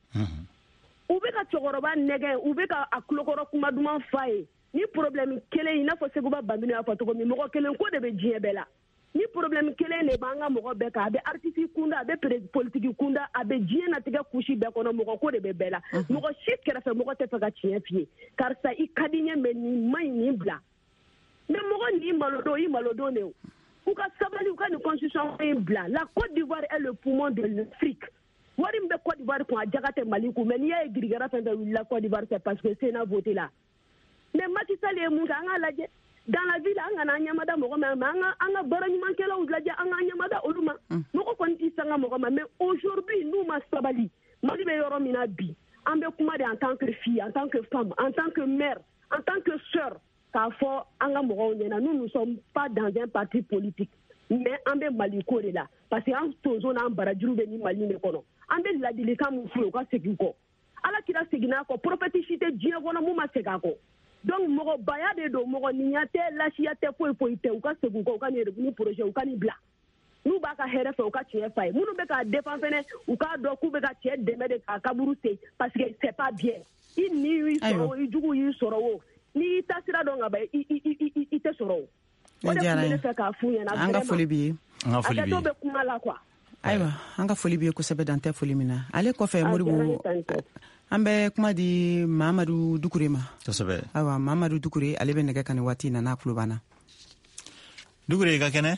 U bɛ ka cɛkɔrɔba nɛgɛ u bɛ ka a kulokɔrɔ kuma duman f'a ye ni problème kelen i n'a fɔ Seguba Bambino y'a fɔ cogo min mɔgɔ kelen ko de bɛ diɲɛ bɛɛ la. Ni problème kelen de b'an ka mɔgɔ bɛɛ kan a bɛ artiste kunda a bɛ politique kunda a bɛ diɲɛ natigɛ kusi bɛɛ kɔnɔ mɔgɔ ko de bɛ bɛɛ la. Mɔgɔ si kɛrɛfɛ mɔgɔ tɛ fɛ ka tiɲɛ f'i ye karisa i ka di n ye mais nin man ɲi nin bila. Mais mɔgɔ nin malodon i malodon de o. U ka sabali u ka nin constitution in bila. La Côte d'Ivoire est le poumon de l'Afrique. Wari min bɛ Côte d'Ivoire kun a jaga tɛ Mali kun mais n'i y'a ye girigara fɛn fɛn wulila Côte d'Ivoire c'est parce que Sénat voté la. Mais Macky Sall ye mun kɛ an k'a lajɛ. Dans la ville an kana ɲamada mɔgɔ ma mais an ka an ka baara ɲumankɛlaw lajɛ an ka ɲamada olu ma. Mɔgɔ kɔni t'i sanga mɔgɔ ma mais aujourd'hui n'u ma sabali Mali bɛ yɔrɔ min na bi an bɛ kuma de en tant que fille, en tant que femme, en tant que mère, en tant que sœur. K'a fɔ an ka mɔgɔw ɲɛna nous ne sommes pas dans un parti politique mais an bɛ Mali ko de la parce que an tonso n'an barajuru bɛ ni Mali de kɔnɔ an bɛ ladilikan min f'u ye u ka segin kɔ Ala kira seginna kɔ prophète si tɛ diɲɛ kɔnɔ mun ma segin a kɔ donc mɔgɔbaya de don mɔgɔninya tɛ lasiya tɛ foyi foyi tɛ u ka segin kɔ u ka ni projet u ka ni bila n'u b'a ka hɛrɛ fɛ u ka tiɲɛ f'a ye minnu bɛ k'a défend fɛnɛ u k'a dɔn k'u bɛ ka cɛ dɛmɛ de k'a kaburu sen parce que c'est pas bien i ni y'i sɔrɔ o i jugu y'i sɔrɔ o n'i ta sira dɔn ka ban i i i i tɛ sɔrɔ o. O de tun bɛ ne fɛ k'a f'u ɲɛna an ka foli b'i ye an ka foli b'i ye a kɛtɔ bɛ kuma la quoi. Ayiwa an ka foli b'i ye kosɛbɛ dan tɛ foli min na ale kɔfɛ Moribo an bɛ kuma di Mamadu Dukure ma. Kosɛbɛ. Ayiwa Mamadu Dukure ale bɛ nɛgɛ kan nin waati in na n'a tulo b'an na. Dukure i ka kɛnɛ.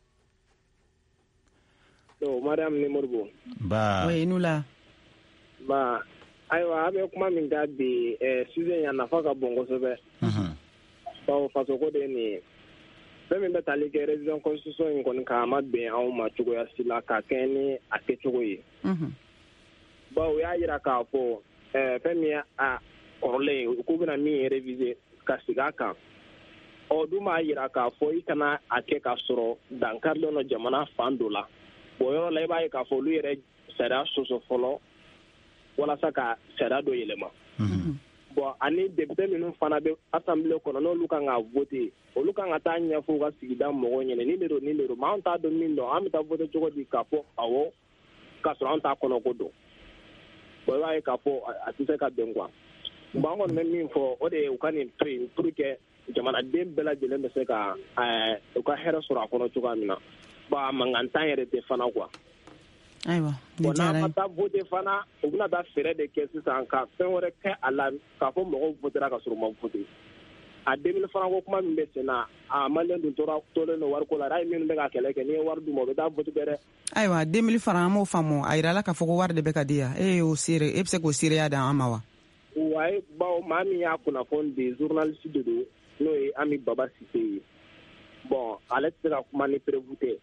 Donc madame ni Moribo. Ba. Oui nous la. Ba ayiwa an bɛ kuma min ka bi sujet in a nafa ka bon kosɛbɛ. Bawo faso ko de ni fɛn min bɛ tali kɛ révision constitution in kɔni kan a ma bɛn anw ma cogoya si la ka kɛ ni a kɛcogo ye. Bawo u y'a jira k'a fɔ fɛn min ye a kɔrɔlen k'u bɛna min réviser ka sigi a kan ɔ dun b'a jira k'a fɔ i kana a kɛ k'a sɔrɔ dankarilen don jamana fan dɔ la o yɔrɔ la i b'a ye k'a fɔ olu yɛrɛ sariya sɔsɔ fɔlɔ walasa ka sariya dɔ yɛlɛma. Bon ani député minnu fana bɛ assemblée kɔnɔ n'olu kan ka voter olu kan ka taa ɲɛfɔ u ka sigida mɔgɔw ɲɛna ni de don ni de don mais anw t'a dɔn min don an bɛ taa voter cogo di k'a fɔ awɔ k'a sɔrɔ anw t'a kɔnɔ ko don bon i b'a ye k'a fɔ a tɛ se ka bɛn quoi bon an kɔni bɛ min fɔ o de ye u ka nin to yen pour que jamanaden bɛɛ lajɛlen bɛ se ka u ka hɛrɛ sɔrɔ a kɔnɔ cogoya min na bon a mankantan yɛrɛ tɛ fana quoi. Ayiwa bon n'an ma taa voter fana u bɛna taa fɛɛrɛ de kɛ sisan ka fɛn wɛrɛ kɛ a la k'a fɔ mɔgɔw votera ka sɔrɔ u ma voter a deux mille francs ko kuma min bɛ sen na a maliyɛn dun tora tolen don wariko la hali minnu bɛ ka kɛlɛ kɛ n'i ye wari d'u ma u bɛ taa voter kɛ dɛ. Ayiwa deux mille francs an m'o faamu a yirala k'a fɔ ko wari de bɛ ka di yan e y'o seere e bɛ se k'o seereya d'an ma wa. wayi bawo maa min y'a kunnafoni di journaliste de don n'o ye Ami Baba Sise ye bon ale tɛ se ka kuma ni preuve tɛ.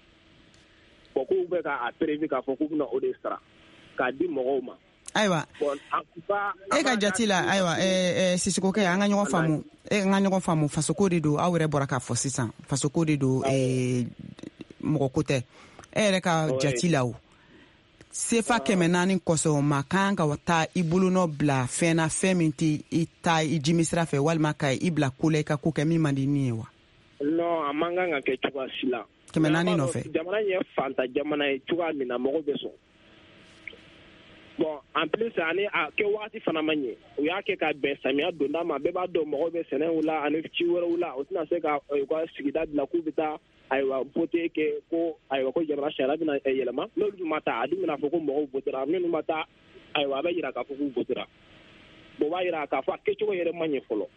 Bon k'u bɛ k'a prévu k'a fɔ k'u bɛna o de sara k'a di mɔgɔw ma. Ayiwa e ka jate la ayiwa ɛɛ Sisikokɛ an ka ɲɔgɔn faamu e ka ɲɔgɔn faamu fasoko de don aw yɛrɛ bɔra k'a fɔ sisan fasoko de don ɛɛ mɔgɔ ko tɛ e yɛrɛ ka jate la o sefa kɛmɛ naani kɔsɔn ma kan ka taa i bolonɔ bila fɛn na fɛn min tɛ i ta i jimi sira fɛ walima ka i bila ko la i ka ko kɛ min man di ni ye wa. Non a man kan ka kɛ cogoya si la. Kɛmɛ naani nɔfɛ. Jamana ye fanta jamana ye cogoya min na mɔgɔw bɛ sɔn. Bon en plus ani a kɛ waati fana man ɲɛ u y'a kɛ ka bɛn samiya donda ma bɛɛ b'a dɔn mɔgɔw bɛ sɛnɛw la ani ci wɛrɛw la o tɛna se ka u ka sigida bila k'u bɛ taa ayiwa voter kɛ ko ayiwa ko jamana sariya bɛna yɛlɛma n'olu dun ma taa a dun bɛna fɔ ko mɔgɔw votera minnu ma taa ayiwa a bɛ jira k'a fɔ k'u votera bon o b'a jira k'a fɔ a kɛcogo yɛrɛ man ɲɛ fɔlɔ.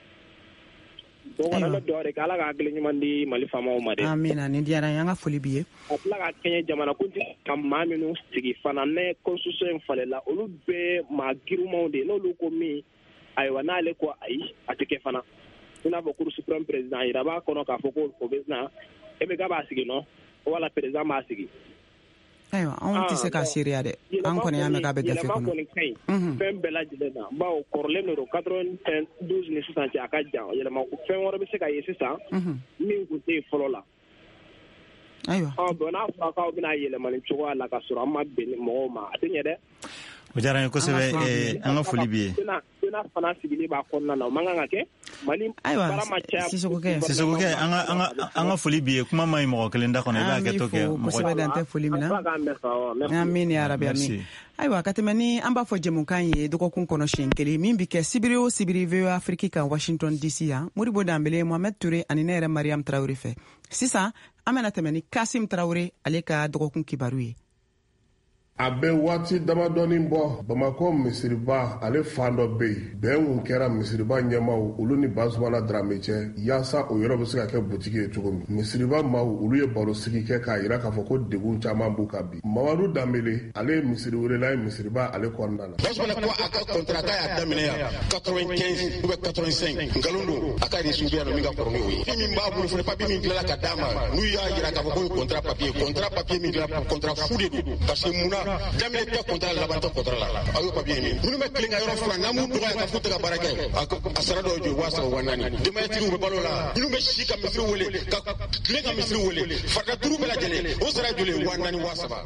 Donc an bɛ dugawu de kɛ Ala ka hakili ɲuman di Mali faamaw ma dɛ. Amina nin diyara n ye an ka foli b'i ye. A tila ka kɛɲɛ jamanakuntigi ka maa minnu sigi fana ne constitution in falela olu bɛɛ maa girinmanw de n'olu ko min ayiwa n'ale ko ayi a tɛ kɛ fana i n'a fɔ cour suprême président yira b'a kɔnɔ k'a fɔ ko o bɛ na e bɛ ka b'a sigi nɔ wala président b'a sigi ayiwa anw tɛ se ka seereya dɛ an kɔni y'a mɛn k'a bɛ gafe kɔnɔ yɛlɛma kɔni ka ɲi fɛn bɛɛ lajɛlen na bawo kɔrɔlen de don quatre-vingt-douze ni sisan cɛ a ka jan yɛlɛma fɛn wɛrɛ bɛ se ka ye sisan min tun tɛ yen fɔlɔ la ayiwa bon n'a fɔra k'aw bɛna yɛlɛma nin cogoya la ka sɔrɔ an ma bɛn mɔgɔw ma a tɛ ɲɛ dɛ o diyara n ye kosɛbɛ an ka foli b'i ye donna fana sigili b'a kɔnɔna na o man kan ka kɛ Mali bara ma caya Sisokokɛ Sisokokɛ an ka an ka an ka foli b'i ye kuma ma ɲi mɔgɔ kelen da kɔnɔ i b'a kɛ to kɛ kosɛbɛ dan tɛ foli min na amin ya rabi amin ayiwa ka tɛmɛ ni an b'a fɔ jɛmukan ye dɔgɔkun kɔnɔ siɲɛ kelen min bi kɛ sibiri o sibiri V O A Afrique kan Washington D C yan Modibo Dambele Mohamed Touré ani ne yɛrɛ Mariam Traoré fɛ sisan an bɛna tɛmɛ ni Kasim Traoré ale ka dɔgɔkun kibaru ye a bɛ waati damadɔnin bɔ Bamakɔ misiriba ale fan dɔ bɛ yen bɛn kun kɛra misiriba ɲɛmaw olu ni Bazumana Dramé cɛ yaasa o yɔrɔ bɛ se ka kɛ butigi ye cogo min misiriba maaw olu ye baro sigi kɛ k'a jira k'a fɔ ko degun caman b'u kan bi Mamadu Dambele ale ye misiri welela ye misiriba ale kɔnɔna na Bazumana ko a ka contrat k'a y'a daminɛ yan quatre-vingt-quinze ou bien quatre-vingt-cinq nkalon don a ka reçu bɛ yan min ka kɔrɔ n'o ye min b'a bolo fana papier min tilala ka d'a ma n'u y'a jira k'a fɔ ko contrat papier contrat papier min dilan contrat fu de don parce que munna Jamile tɛ contrat laban tɛ contrat la a y'o papier ɲini minnu bɛ tilen ka yɔrɔ fila n'an m'u dɔgɔya ka f'u tɛ ka baara kɛ a sara dɔw jɔ waa saba waa naani denbayatigiw bɛ balo la minnu bɛ si ka misiri wele ka tilen ka misiri wele farida duuru bɛɛ lajɛlen o sara joli waa naani waa saba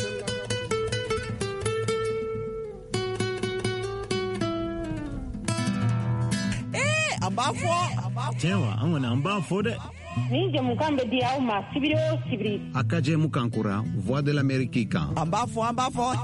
eh an b'a fɔ tiɲɛ wa an kɔni an b'a fɔ dɛ ni jɛmukan bɛ di aw ma sibiri o sibiri a ka jɛmukan kora Voix de l'Amérique kan an b'a fɔ an b'a fɔ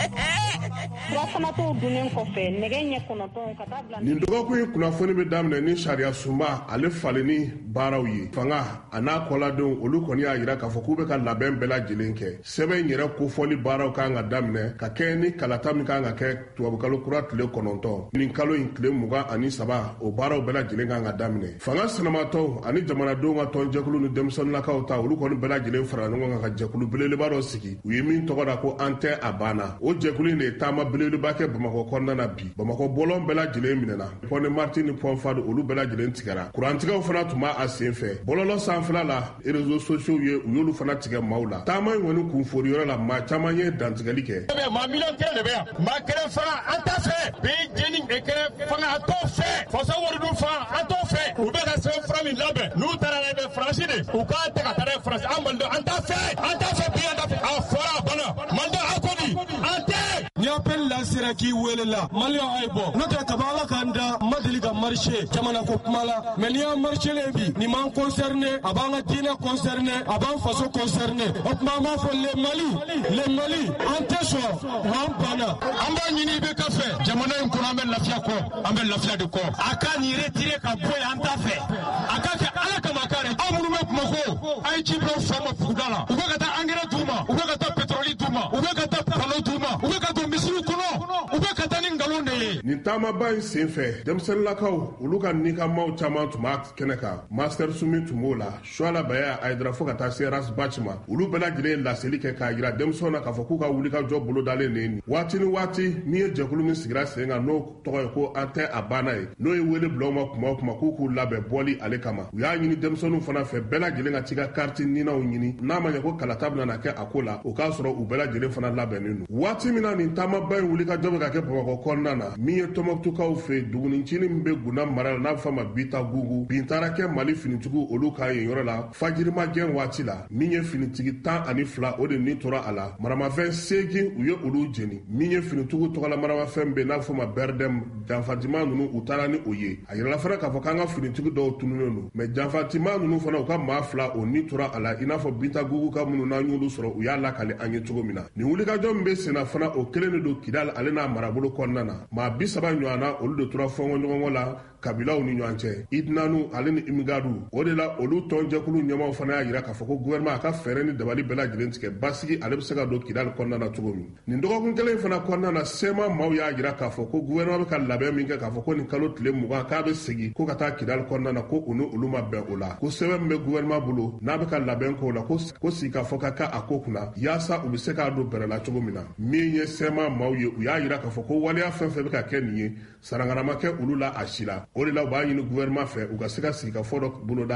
furafanatɔw dunnen kɔfɛ nɛgɛ ɲɛ kɔnɔntɔn ka taa bila nin dɔgɔkun ye kunnafoni bɛ daminɛ ni sariya sunba ale falenni baaraw ye fanga a n'a kɔladenw olu kɔni y'a jira k'a fɔ k'u bɛ ka labɛn bɛɛ lajɛlen kɛ sɛbɛn yɛrɛ kofɔli baaraw kan ka daminɛ ka kɛ ni kalata min kan ka kɛ tubabukalo kura tile kɔnɔntɔn nin kalo in tile mugan ani saba o baaraw bɛɛ lajɛlen kan ka daminɛ fanga sinamatɔw ani jamanadenw ka tɔnjɛkulu ni denmisɛnninlakaw ta olu kɔni bɛɛ lajɛlen fara ɲɔgɔn kan ka jɛkulu belebeleba dɔ sigi u ye min tɔgɔ da ko an tɛ a banna o jɛkulu in de ye taama belebeleba kɛ Bamakɔ kɔnɔna na bi Bamakɔ bɔlɔn bɛɛ lajɛlen minɛna Pont de Martyr ni Pont Fadu olu bɛɛ lajɛlen tigɛra kurantigɛw fana tun b'a a sen fɛ bɔlɔlɔ sanfɛla la réseaux sociaux ye u y'olu fana tigɛ maaw la taama in kɔni kunfori yɔrɔ la maa caman ye dantigɛli kɛ maa miliyɔn kelen de bɛ yan maa kelen fanga an t'a fɛ bi jeni kelen fanga an t'o fɛ faso wari dun fanga an t'o fɛ u bɛ ka sɛbɛn fura min labɛn n'u taara n'a bɛ faransi de u k'a ta ka taa n'a ye faransi an malidenw an t'a fɛ an t'a fɛ bi an t'a fɛ a fɔra a banna malidenw a ko di an tɛ ni appel la sera k'i wele la maliyɛn a ye bɔ n'o tɛ kaba ala k'an da ma deli ka marché jamana ko kuma la mais n'i y'a marché len bi nin m'an concerné a b'an ka diinɛ concerné a b'an faso concerné o tuma an b'a fɔ le Mali le Mali an tɛ sɔn an banna an b'a ɲini i bɛ ka fɛ jamana in kɔnɔ an bɛ lafiya kɔ an bɛ lafiya de kɔ a ka nin retiré ka bɔ yen an t'a fɛ a ka kɛ ala kama k'a de aw minnu bɛ Bamakɔ a ye ji dɔw faama buguda la u bɛ ka taa engrais d'u ma u bɛ ka taa pétrole d'u ma u bɛ ka taa balo d'u ma u bɛ ka don misiriw kɔnɔ u bɛ ka taa ni nkalon de ye nin taamaba in sen fɛ denmisɛnninlakaw olu ka nikamaw caman tun b'a kɛnɛ kan Master Sumi tun b'o la Suala Baya Ayidara fo ka taa se Ras Bachi ma olu bɛɛ lajɛlen ye laseli kɛ k'a jira denmisɛnw na k'a fɔ k'u ka wulikajɔ bolo dalen de ye waati ni waati min ye jɛkulu min sigira sen kan n'o tɔgɔ ye ko an tɛ a banna ye n'o ye wele bila u ma kuma o kuma k'u k'u labɛn bɔli ale kama u y'a ɲini denmisɛnninw fana fɛ bɛɛ lajɛlen ka t'i ka carte ninaw ɲini n'a ma ɲɛ ko kalata bɛna na kɛ a ko la o k'a sɔrɔ u bɛɛ lajɛlen fana labɛnnen don waati min na nin taamaba in wulikajɔ bɛ ka kɛ Bamakɔ kɔnɔna na min ye Tɔnbukutukaw fɛ dugunicini min bɛ Guna mara la n'a bɛ fɔ a ma Bita Gugu bin taara kɛ Mali finitigiw olu ka yen yɔrɔ la fajirimagɛn waati la min ye finitigi tan ani fila o de nin tora a la maramafɛn seegin u ye olu jeni min ye finitigiw tɔgɔla maramafɛn bɛ n'a bɛ fɔ a ma Bɛrdɛm janfatima ninnu u taara ni o ye a yirala fana k'a fɔ k'an ka finitigi dɔw tununnen don mais janfatima ninnu fana u ka maa fila o nin tora a la i n'a fɔ Bita Gugu ka minnu n'an y'olu sɔrɔ u y'a lakale an ye cogo min na nin wulikajɔ min bɛ senna fana o kelen de don Kidal ale n'a marabolo kɔnɔna na maa bi saba ɲɔgɔnna olu de tora fɔngɔ ɲɔgɔngɔ la kabilaw ni ɲɔgɔn cɛ idinanu ale ni imigadu o de la olu tɔnjɛkulu ɲɛmaw fana y'a jira k'a fɔ ko gouvernement a ka fɛɛrɛ ni dabali bɛɛ lajɛlen tigɛ basigi ale bɛ se ka don Kidal kɔnɔna na cogo min nin dɔgɔkun kelen fana kɔnɔna na sema maaw y'a jira k'a fɔ ko gouvernement bɛ ka labɛn min kɛ k'a fɔ ko nin kalo tile mugan k'a bɛ segin ko ka taa Kidal kɔnɔna na ko u ni olu ma bɛn o la ko sɛbɛn min bɛ gouvernement bolo n'a bɛ ka labɛn k'o la ko sigi ka fɔ ka kɛ a ko kunna yaasa u bɛ se k'a don bɛrɛ la cogo min na min ye sema maaw ye u y'a jira k'a fɔ ko waleya fɛn fɛn bɛ ka kɛ nin ye sarangarama kɛ olu la a si la o de la u b'a ɲini gouvernement fɛ u ka se ka sigi ka fɔ dɔ boloda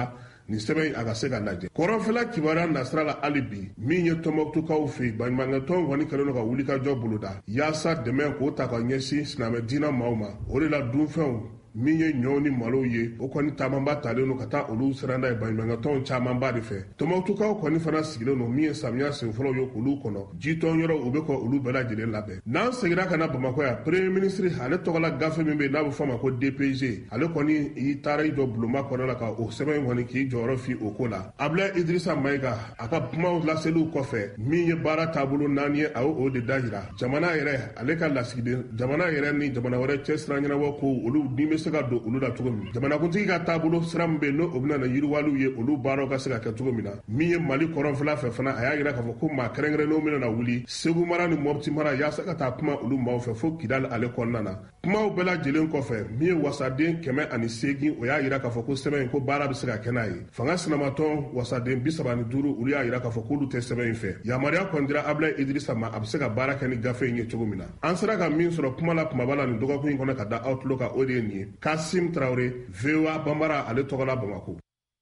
ni sɛbɛn a ka se ka lajɛ kɔrɔnfɛla kibaruya nasira la hali bi min ye tɔnbɔkutukaw fɛ yen baɲumankɛtɔn kɔni kɛlen don ka wulikajɔ boloda yaasa dɛmɛ k'o ta ka ɲɛsin silamɛ diinɛ maaw ma o de la dunfɛnw min ye ɲɔw ni malow ye o kɔni taamanba talen don ka taa olu siranda ye baɲumankɛtɔnw camanba de fɛ tɔnbɔkutukaw kɔni fana sigilen don min ye samiya senfɔlɔw ye olu kɔnɔ jitɔn yɔrɔ u bɛ ka olu bɛɛ lajɛlen labɛn n'an seginna ka na bamakɔ yan premier ministre ale tɔgɔla gafe min bɛ yen n'a bɛ fɔ a ma ko D P G ale kɔni i taara i jɔ bulonba kɔnɔ la ka o sɛbɛn in kɔni k'i jɔyɔrɔ fi o ko la Ablaye Idrissa Mayiga a ka kumaw laseliw kɔfɛ min ye baara taabolo naani ye a y'o o de da yira jamana yɛrɛ ale ka lasigiden jamana yɛrɛ ni jamana wɛrɛ cɛsira ɲɛnabɔ ko olu ni bɛ se ka don olu la cogo min jamanakuntigi ka taabolo sira min bɛ yen n'o o bɛna na yiriwaliw ye olu baaraw ka se ka kɛ cogo min na min ye Mali kɔrɔnfɛla fɛ fana a y'a yira k'a fɔ ko maa kɛrɛnkɛrɛnnenw bɛna na wuli Segu mara ni Mopti mara yaasa ka taa kuma olu maaw fɛ fo Kidali ale kɔnɔna na kumaw bɛɛ lajɛlen kɔfɛ min ye wasaden kɛmɛ ani seegin o y'a yira k'a fɔ ko sɛbɛn in ko baara bɛ se ka kɛ n'a ye fanga sinamatɔn wasaden bi saba ni duuru olu y'a yira k'a fɔ k'olu tɛ sɛbɛn in fɛ yamaruya kɔni dira Ablaye Idrissa ma a bɛ se ka baara kɛ ni gafe in ye cogo min na an sera ka min sɔrɔ kuma la kumaba la nin dɔgɔkun in kɔnɔ ka da Outlook kan o de ye nin ye Kasim Traoré V O A Bambara ale tɔgɔla Bamako.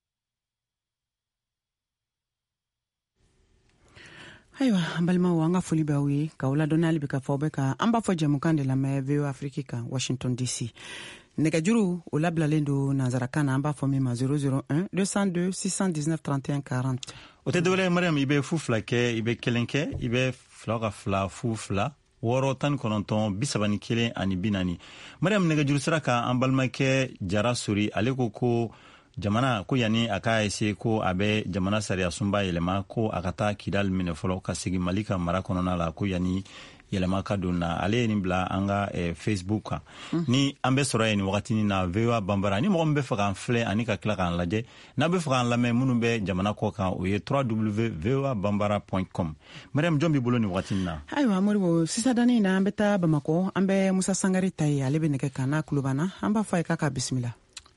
ayiwa an balimaw an ka foli b'aw ye k'aw ladɔnni hali bi k'a fɔ aw bɛ ka an b'a fɔ jɛmukan de lamɛn V O A Afrique kan Washington D C nɛgɛjuru o labilalen don nanzarakan na an b'a fɔ min ma zéro zéro un deux cent deux six cent dix-neuf trente et un quarante o tɛ dɔwɛrɛ ye Mariam i bɛ fu fila kɛ i bɛ kelen kɛ i bɛ fila ka fila fu fila wɔɔrɔ tan ni kɔnɔntɔn bi saba ni kelen ani bi naani Mariam nɛgɛjuru sira kan an balimakɛ Jara Sori ale ko ko jamana ko yani a ka ese ko a bɛ jamana sariya sunba yɛlɛma ko a ka taa Kidali minɛ fɔlɔ ka segin Mali ka mara kɔnɔna la ko yani yɛlɛma ka don na ale ye nin bila an ka eh, Facebook kan mm. ni an bɛ sɔrɔ ye nin wagatinin na V O A Bambara ni mɔgɔ min bɛ fɛ k'an filɛ ani ka tila k'an lajɛ n'a bɛ fɛ k'an lamɛn minnu bɛ jamana kɔ kan o ye w w w point v o a bambara point com Mariam jɔn b'i bolo nin wagatinin na ayiwa Moribo sisan dani na an bɛ taa Bamakɔ an bɛ Musa Sangare ta ye ale bɛ nɛgɛ kan n'a kulo banna an b'a fɔ a ye k'a ka bisimila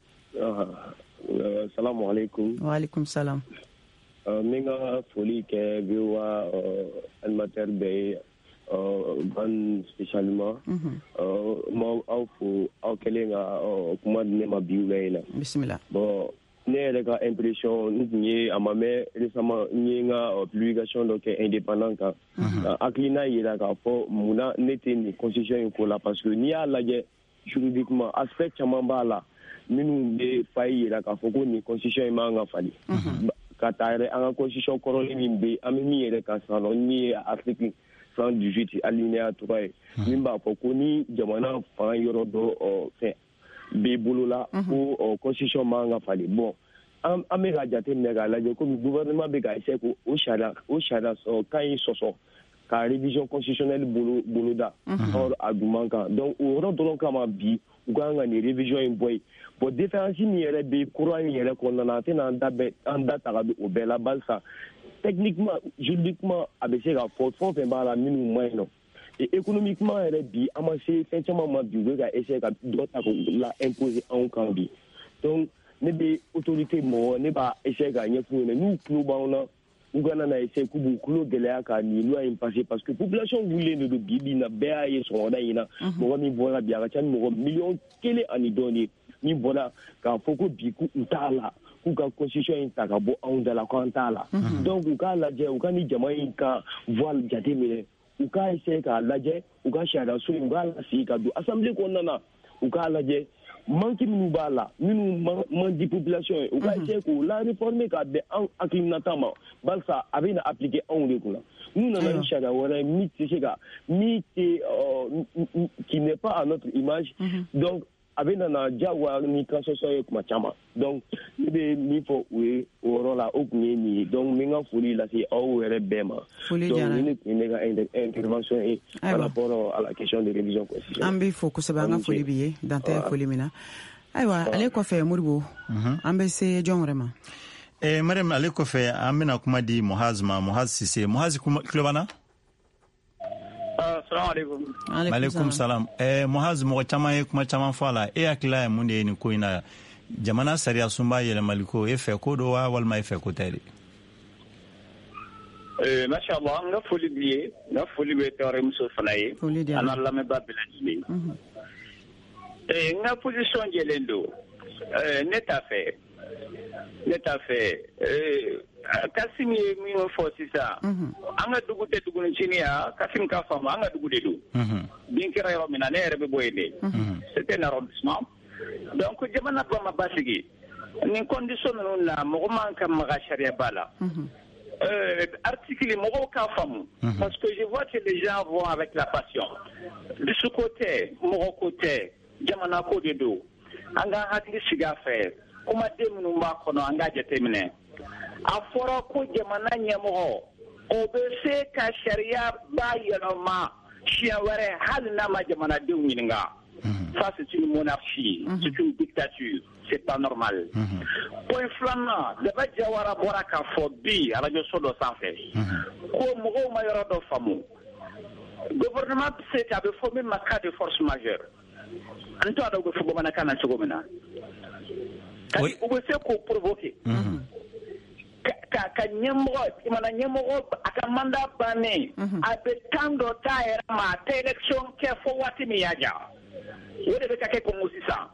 Uh, salamu alaikum. Wa alaikum salam. Uh, min ka foli kɛ V O A uh, animateur bɛɛ ye uh, ban spécialement. Mm-hmm. Uh, ma aw fo aw kɛlen ka uh, kuma di ne ma bi wula in na. Bisimila. Bon ne yɛrɛ ka impression n tun ye a ma mɛn récemment n ye n ka uh, publication dɔ kɛ indépendant kan. Hakilina yira k'a fɔ munna ne tɛ nin constitution in ko la parce que n'i y'a lajɛ juridiquement aspect caman b'a la. minnu bɛ fa yira k'a fɔ ko nin constitution in man ka fali ka taa yɛrɛ an ka constitution kɔrɔlen min bɛ an bɛ min yɛrɛ kan sisan nɔ min ye article cent dix-huit alinéa trois ye min b'a fɔ ko ni jamana fanga yɔrɔ dɔ fɛn bɛ bolo la ko constitution man ka fali bon an bɛ ka jateminɛ k'a lajɛ komi gouvernement bɛ ka essayer ko o sariya o sariya kan in sɔsɔ ka révision constitutionnelle bolo boloda or a duman kan donc o yɔrɔ dɔrɔn kama bi u kan ka nin révision in bɔ yen bon différence min yɛrɛ bɛ courant in yɛrɛ kɔnɔna na an tɛna an da bɛɛ an da ta ka don o bɛɛ la barisa techniquement juridiquement a bɛ se ka fɔ fɛn o fɛn b'a la minnu ma ɲi nɔ et économiquement yɛrɛ bi an ma se fɛn caman ma bi u bɛ ka essayer ka dɔ ta k'o la imposer anw kan bi donc ne bɛ autorité mɔgɔ ne b'a essayer k'a ɲɛf'u ɲɛna n'u tulo b'anw na u kana na essayer k'u b'u tulo gɛlɛya ka nin loi in passer parce que population wulilen de don bi bi in na bɛɛ y'a ye sɔgɔmada in na mɔgɔ min bɔra bi a ka ca ni mɔgɔ miliyɔn kelen ani dɔɔnin ye min bɔra k'a fɔ ko bi k'u t'a la k'u ka constitution in ta ka bɔ anw da la k'an t'a la donc u k'a lajɛ u ka ni jama in ka voix jate minɛ u k'a essayer k'a lajɛ u ka sariya so in u k'a lasigi ka don assemblée kɔnɔna na u k'a lajɛ manque minnu b'a la minnu man di population ye u ka essayer k'o la réformer k'a bɛn an hakilinata ma barisa a bɛ na appliquer anw de kunna n'u nana ni sariya wɛrɛ min tɛ se ka min tɛ qui n'est pas à notre image donc a bɛ nana diyagoya ni concession ye kuma caman donc ne bɛ min fɔ u ye o yɔrɔ la o tun ye nin ye donc n bɛ n ka foli lase aw yɛrɛ bɛɛ ma donc ne tun ye ne ka intervention ye par rapport à la question de révision constitutionnelle. An bɛ fo kosɛbɛ an ka foli b'i ye dantɛ ye foli min na ayiwa ale kɔfɛ Moribo an bɛ se jɔn wɛrɛ ma. Eh, Mariam ale kɔfɛ an bɛna kuma di Muhaz ma Muhaz Sise Muhaz tulo b'an na. Alaikum salam. Eh, Muhaz mɔgɔ caman ye kuma caman fɔ a la e hakilila ye mun de ye nin ko in na jamana sariya sunba yɛlɛmali ko e fɛ ko do wa walima e fɛ ko tɛ de. Eh, masha Allah an ka foli b'i ye n ka foli bɛ tɔɔrɔmuso fana ye an n'a lamɛnbaa bɛɛ lajɛlen. Eh, n ka position jɛlen don eh, ne t'a fɛ Ne t'a fait. Kasim ye min fɔ sisan an ka dugu tɛ tuguni sini ya Kasim ka faamu an ka dugu de don bin kɛra yɔrɔ min na ne yɛrɛ bɛ bɔ yen de c'était un arrondissement donc jamana ba ma basigi nin condition ninnu na mɔgɔ man ka maga sariya ba la article mɔgɔw ka faamu parce que je vois que les gens vont avec la passion dusu ko tɛ mɔgɔ ko tɛ jamana ko de don an ka hakili sigi a fɛ kumaden minnu b'a kɔnɔ an ka jateminɛ a fɔra ko jamana ɲɛmɔgɔ o bɛ se ka sariya ba yɛlɛma siɲɛ wɛrɛ hali n'a ma jamanadenw ɲininka ça c'est une monarchie c'est une dictature c'est pas normal point filanan Daba Jawara bɔra k'a fɔ bi radio so dɔ sanfɛ ko mɔgɔw ma yɔrɔ dɔ faamu gouvernement bɛ se ka a bɛ fɔ min ma cas de force majeure an t'a dɔn u bɛ fɔ bamanankan na cogo min na u bɛ se k'o provoquer ka ka ɲɛmɔgɔ jamana ɲɛmɔgɔ a ka mandat bannen a bɛ temps dɔ t'a yɛrɛ ma a tɛ élection kɛ fo waati min y'a ja o de bɛ ka kɛ Congo sisan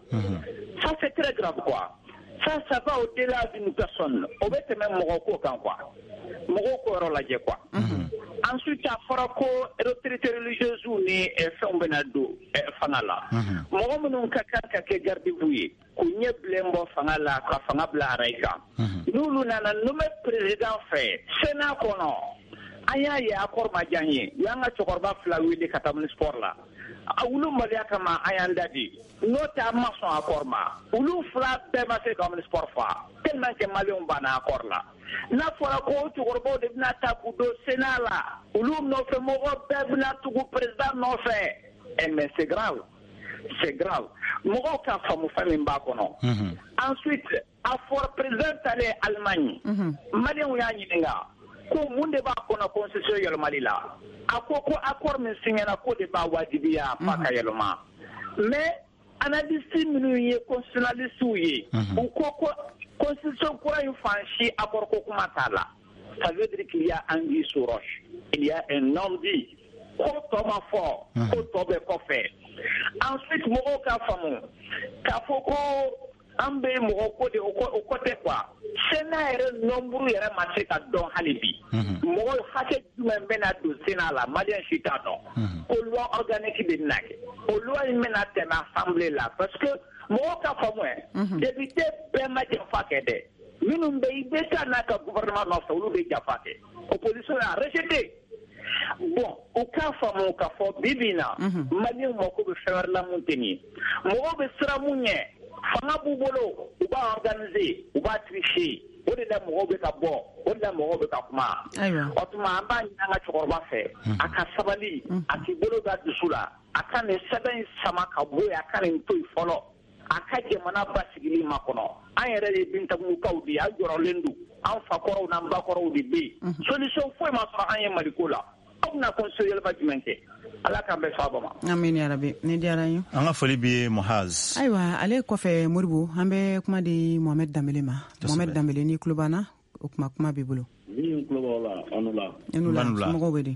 ça c'est très grave quoi ça ça va au-delà d'une personne o bɛ tɛmɛ mɔgɔ ko kan quoi mɔgɔw ko yɔrɔ lajɛ quoi ensuite a fɔra ko autorités religieuses ni fɛnw bɛna don fanga la mɔgɔ minnu ka kan ka kɛ garde-fou ye k'u ɲɛ bilen bɔ fanga la ka fanga bila arayi kan n'olu nana nommé président fɛ Sénat kɔnɔ an y'a ye accord ma diya n ye u y'an ka cɛkɔrɔba fila wele ka taa sport la a wulu maloya kama an y'an da di n'o tɛ an ma sɔn accord ma olu fila bɛɛ ma se ka sport fa tellement que maliyɛnw banna accord la n'a fɔra ko o cɛkɔrɔbaw de bɛna ta k'u don Sénat la olu nɔfɛ mɔgɔ bɛɛ bɛna tugu président nɔfɛ eh mais c'est grave c'est grave mɔgɔw ka faamu fɛn min b'a kɔnɔ ensuite a fɔra président talen Allemagne maliyɛnw y'a ɲininka ko mun de b'a kɔnɔ constitution yɛlɛmali la a ko ko accord min signera ko de b'a wajibiya f'a ka yɛlɛma mais analyste minnu ye constitutionnalistes ye u ko ko constitution kura in fan si accord ko kuma t'a la ça veut dire qu'il y a anguille sous roche il y a un non-dit ko tɔ ma fɔ ko tɔ bɛ kɔfɛ ensuite mɔgɔw ka faamu k'a fɔ ko an bɛ mɔgɔ ko de o côté quoi Sénat yɛrɛ nombre yɛrɛ ma se ka dɔn hali bi mɔgɔ hakɛ jumɛn bɛna don Sénat la maliyɛn si t'a dɔn ko loi organique de bɛna kɛ o loi in bɛna tɛmɛ assemblée la parce que mɔgɔw ka faamu yɛ député bɛɛ ma janfa kɛ dɛ minnu bɛ i bɛ taa n'a ka gouvernement nɔfɛ olu bɛ janfa kɛ opposition y'a rejeté bon u k'a faamu k'a fɔ bi bi in na maliyɛnw mako bɛ fɛn wɛrɛ la mun tɛ nin ye mɔgɔw bɛ siran mun ɲɛ fanga b'u bolo u b'a organiser u b'a tricher o de la mɔgɔw bɛ ka bɔ o de la mɔgɔw bɛ ka kuma o tuma an b'a ɲini an ka cɛkɔrɔba fɛ a ka sabali a k'i bolo da dusu la a ka nin sɛbɛn in sama ka bɔ yen a ka nin to yen fɔlɔ a ka jamana basigili ma kɔnɔ an yɛrɛ de bintamukaw de ye an jɔrɔlen don an fakɔrɔw n'an bakɔrɔw de bɛ yen solution foyi ma sɔrɔ an ye maliko la aw bɛna constitution yɛlɛma jumɛn kɛ ala k'an bɛɛ fa bama amin ya rabi ne diyara n ye an ka foli bɛ Muhaz ayiwa ale kɔfɛ Moribo an bɛ kuma di Mohamed Dambele ma Mohamed Dambele ni tulo b'an na o kuma kuma b'i bolo ni tulo b'aw la anu la anu la somɔgɔw bɛ di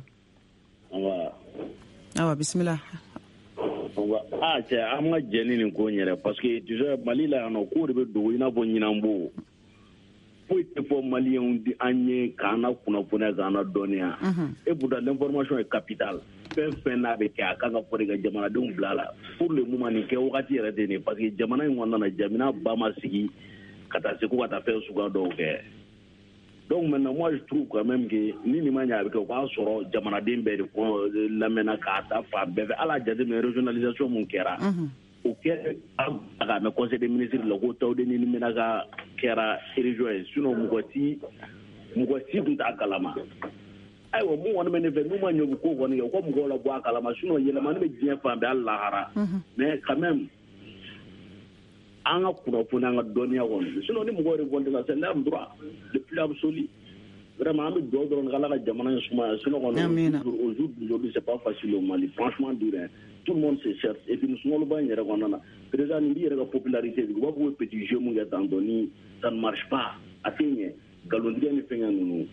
awa awa bisimila a cɛ an ka jɛ ni nin ko in yɛrɛ parce que tu sais Mali la yan nɔ ko de bɛ dogo i n'a fɔ ɲinanbo foyi tɛ fɔ maliyɛnw di an ye k'an na kunnafoniya k'an na dɔnniya et pourtant l'information est capitale fɛn fɛn n'a bɛ kɛ a kan ka fɔ de ka jamanadenw bila la pour le moment nin kɛ wagati yɛrɛ tɛ nin parce que jamana in kɔnɔna na jamana ba ma sigi ka taa se ko ka taa fɛn suguya dɔw kɛ donc maintenant moi je trouve quand même que ni nin ma ɲɛ a bɛ kɛ o k'a sɔrɔ jamanaden bɛɛ de lamɛnna k'a ta fan bɛɛ fɛ ala jateminɛ régionalisation mun kɛra o kɛ a ka mɛn conseil des ministres la ko Tawde ni Minaka kɛra région ye sinon mɔgɔ si mɔgɔ si tun t'a kalama ayiwa mun kɔni bɛ ne fɛ n'u ma ɲɛ u ko kɔni kɛ u ka mɔgɔw la bɔ a kalama sinon yɛlɛmani bɛ diɲɛ fan bɛɛ hali lahara mais quand même an ka kunnafoni an ka dɔnniya kɔni sinon ni mɔgɔw révolté la c'est leur droit le plus absolu vraiment an bɛ dugawu dɔrɔn k'Ala ka jamana in sumaya sinon kɔni au jour d'aujourd'hui c'est pas facile au Mali franchement dire tout le monde se cherche et puis nous sommes ba in yɛrɛ kɔnɔna na président ni b'i yɛrɛ ka popularité u b'a fɔ ko petit jeu mun kɛ tantôt ni ça ne marche pas a tɛ ɲɛ nkalontigɛ ni fɛnkɛ ninnu.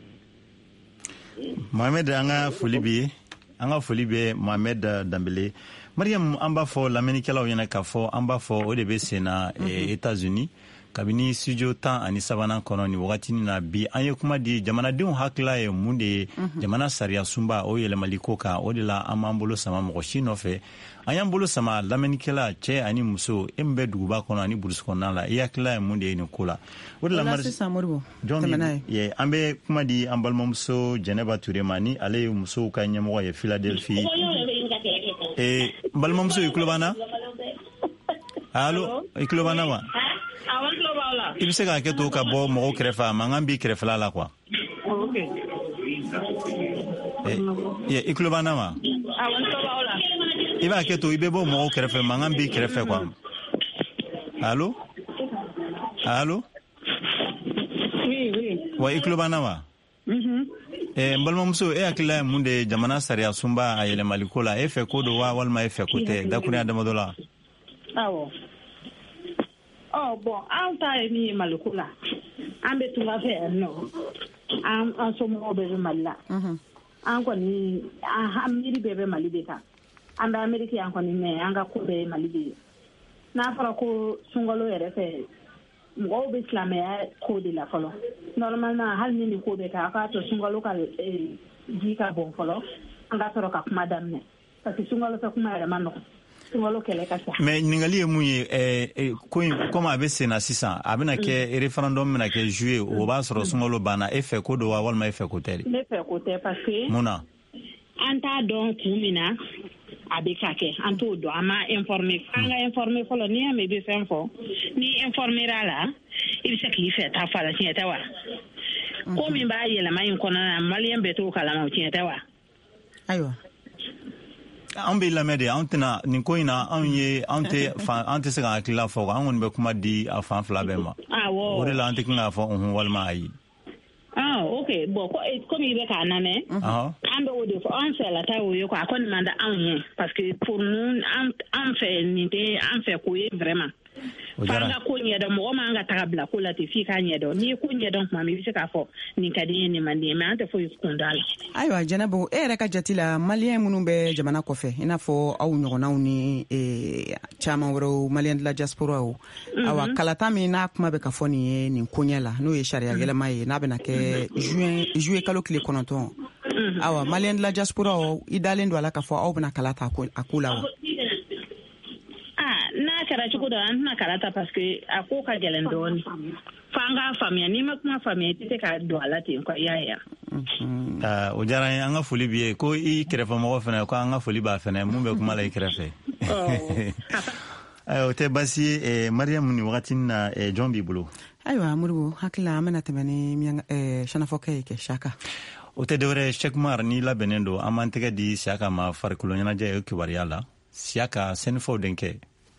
Mohamed an ka foli b'i ye an ka foli bɛ Mohamed Dambele Mariam an b'a fɔ lamɛnnikɛlaw ɲɛna k'a fɔ an b'a fɔ o de bɛ sen na États-Unis kabini studio tan ani sabanan kɔnɔ ni wagati na bi an ye kuma di jamanadenw hakila ye mun de ye jamana sariya sunba o yɛlɛmali ko kan o de la an b'an bolo sama mɔgɔ si nɔfɛ an y'an bolo sama lamɛnnikɛla cɛ ani muso e min bɛ duguba kɔnɔ ani burusi kɔnɔna la i hakila ye mun de ye nin ko la o de la jɔn ye an bɛ kuma di an balimamuso Jɛnɛba Ture ma ni ale ye musow ka ɲɛmɔgɔ ye Philadelphie eh balimamuso i tulo b'an na allo i tulo b'an na wa i bɛ se ka hakɛ to ka bɔ mɔgɔw kɛrɛfɛ a mankan b'i kɛrɛfɛla la quoi i tulo b'an na wa i b'a hakɛ to i bɛ bɔ mɔgɔw kɛrɛfɛ mankan b'i kɛrɛfɛ quoi allo allo wa i tulo b'an na wa Eh, n balimamuso e hakilila ye mun de ye jamana sariya sunba a yɛlɛmali ko la e fɛ ko don wa walima e fɛ ko tɛ dakurunya damadɔ la awɔ ɔ bɔn an ta ye min ye maliko la an bɛ tunga fɛ yan nɔ an an somɔgɔw bɛɛ bɛ mali la an kɔni an miiri bɛɛ bɛ mali de kan an bɛ ameriki yan kɔni mɛ an ka ko bɛɛ ye mali de ye n'a fɔra ko sunkalo yɛrɛ fɛ mɔgɔw bɛ silamɛya ko de la fɔlɔ normalement hali ni nin ko bɛ kɛ a k'a to sunkalo ka ji ka bɔn fɔlɔ an ka sɔrɔ ka kuma daminɛ parce que sunkalo fɛ kuma yɛrɛ ma nɔgɔn sunkalo kɛlɛ ka ca. mais ɲininkali ye mun ye ko in comme a bɛ sen na sisan a bɛna kɛ référendum bɛna kɛ juillet o b'a sɔrɔ sunkalo banna e fɛ ko don wa walima e fɛ ko tɛ de. ne fɛ ko tɛ parce que. mun na. an t'a dɔn kun min na a bɛ ka kɛ an t'o dɔn an ma informer an ka informer fɔlɔ n'i y'a mɛn i bɛ fɛn fɔ n'i informera la i bɛ se k'i fɛ ta fɔ a la tiɲɛ tɛ wa ko min b'a yɛlɛma in kɔnɔna na maliyɛn bɛɛ t'o kalama o tiɲɛ tɛ wa. ayiwa. an bɛ lamɛn de an tɛna nin ko in na anw ye an tɛ an tɛ se ka hakilila fɔ an kɔni bɛ kuma di a fan fila bɛɛ ma. awɔ o de la an tɛ kan k'a fɔ unhun walima ayi. ah ok bon komi i bɛ k'a lamɛn an bɛ o de fɔ an fɛlata o ye quoi a kɔni man di anw ye parce que pour nous an fɛ nin tɛ an fɛ ko ye vraiment f'an ka ko ɲɛdɔn mɔgɔ man ka taga bila ko la ten f'i k'a ɲɛdɔn n'i ye ko ɲɛdɔn tuma min i bɛ se k'a fɔ nin ka di n ye nin man di n ye mais an tɛ foyi kun dɔn a la. ayiwa Jɛnɛbu e yɛrɛ ka jate la maliyɛn minnu bɛ jamana kɔfɛ i n'a fɔ aw ɲɔgɔnnaw ni caman wɛrɛw maliyɛn de la diaspora o awa kalata min n'a kuma bɛ ka fɔ nin ye nin koɲɛ la n'o ye sariya yɛlɛma ye n'a bɛna kɛ juillet kalo tile kɔnɔntɔn awa maliyɛn de la diaspora o i dalen don a la k'a fɔ aw bɛna kala ta a ko la wa. n'a kɛra cogo dɔ an tɛna kala ta parce que a ko ka gɛlɛn dɔɔnin f'an k'a faamuya n'i ma kuma faamuya i tɛ se ka don a la ten quoi i y'a ye wa. o diyara n ye an ka foli b'i ye ko i kɛrɛfɛmɔgɔ fana ko an ka foli b'a fana mun bɛ kuma la i kɛrɛfɛ. o tɛ baasi ye Mariam ni wagati na jɔn b'i bolo. ayiwa Modibo hakili la an bɛna tɛmɛ ni sɛnɛfɔkɛ ye kɛ Saka. o tɛ dɔwɛrɛ Sheikh Mar ni labɛnnen don an b'an tɛgɛ di Saka ma farikolo ɲɛnajɛ ye kibaruya la Saka sɛnɛfɔw denkɛ.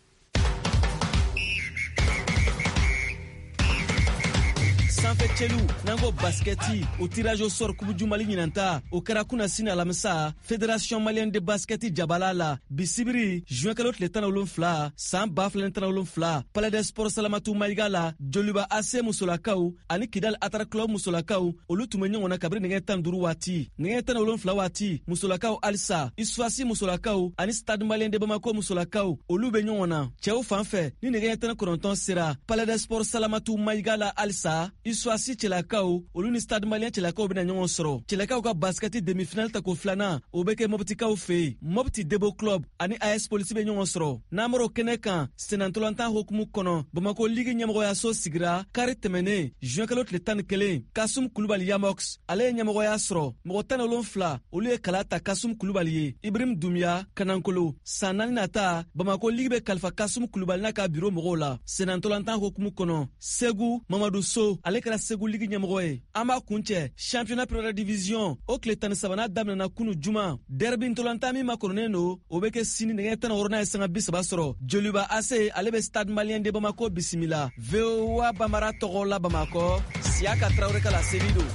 sanfɛ cɛliw n'an ko baskɛti o tirage au sort kubu jumali ɲinanta o kɛra kuna sini alamisa fédération malienne de basket jabala la bisibiri juin kalo tile tan wolonfila san ba fila ni tan wolonfila palais des sports salamatu mayiga la joliba ase musolakaw ani kidal atar club musolakaw olu tun bɛ ɲɔgɔn na kabiri nɛgɛ tan duuru waati nɛgɛ tan wolonfila waati musolakaw alisa isuwasi musolakaw ani stade malien de bamako musolakaw olu bɛ ɲɔgɔn na cɛw fan fɛ ni nɛgɛ tan kɔnɔntɔn sera palais des sports salamatu mayiga la alisa isuwasi cɛlakaw olu ni stade malien cɛlakaw bɛna ɲɔgɔn sɔrɔ cɛlakaw ka baskɛti demi-finale tako filanan o bɛ kɛ mɔbitikaw fɛ yen mɔbiti debo club ani A S polisi bɛ ɲɔgɔn sɔrɔ n'amaro kɛnɛ kan senatɔlantan hokumu kɔnɔ bamako ligi ɲɛmɔgɔyaso sigira kari tɛmɛnen juin kalo tile tan ni kelen kasum kulubali yamox ale ye ɲɛmɔgɔya sɔrɔ mɔgɔ tan ni wolonfila olu ye kala ta kasum kulubali ye ibrahim dumiya kanankolo san naani nata bamako ligi bɛ kalifa kasum kulubali n'a ka biro mɔgɔw la senatɔlantan hokumu kɔnɔ segu mamadu so ale kɛra segu ligi ɲɛmɔgɔ ye an b'a kuncɛ championnat première division o tile tan ni sabanan daminɛna kunu juma derby ntolantan min makɔnɔnen don o bɛ kɛ sini nɛgɛ tan ni wɔɔrɔnan ye sanga bi saba sɔrɔ joliba ase ale bɛ stade malien de bamako bisimila V O A bamara tɔgɔ la bamakɔ Siaka Traoré ka laseli don.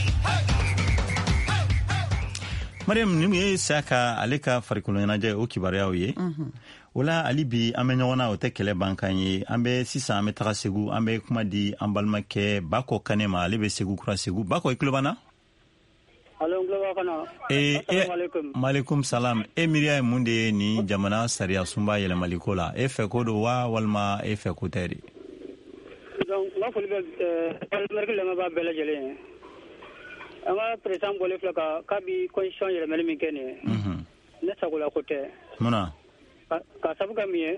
Mariam ni ye Siaka ale ka farikolo ɲɛnajɛ o kibaruyaw ye o la ali bi an bɛ ɲɔgɔn na o tɛ kɛlɛ ban kan ye an bɛ sisan an bɛ taga Segu an bɛ kuma di an balimakɛ Bako Kane ma ale bɛ Segu kura Segu Bako i tulo b'an na. Alo, n tulo b'a kɔnɔ. Eh, eh, maaleykum salam. E miiriya ye mun de ye nin jamana sariya sunba yɛlɛmali ko la? E fɛ ko don wa walima e fɛ ko tɛ de? nga foli bɛ parlementaire lama b'a bɛɛ lajɛlen an ka président bɔlen filɛ ka k'a bi constitution yɛlɛmɛli min kɛ nin ye ne sagola ko tɛ munna ka sabu kɛ min ye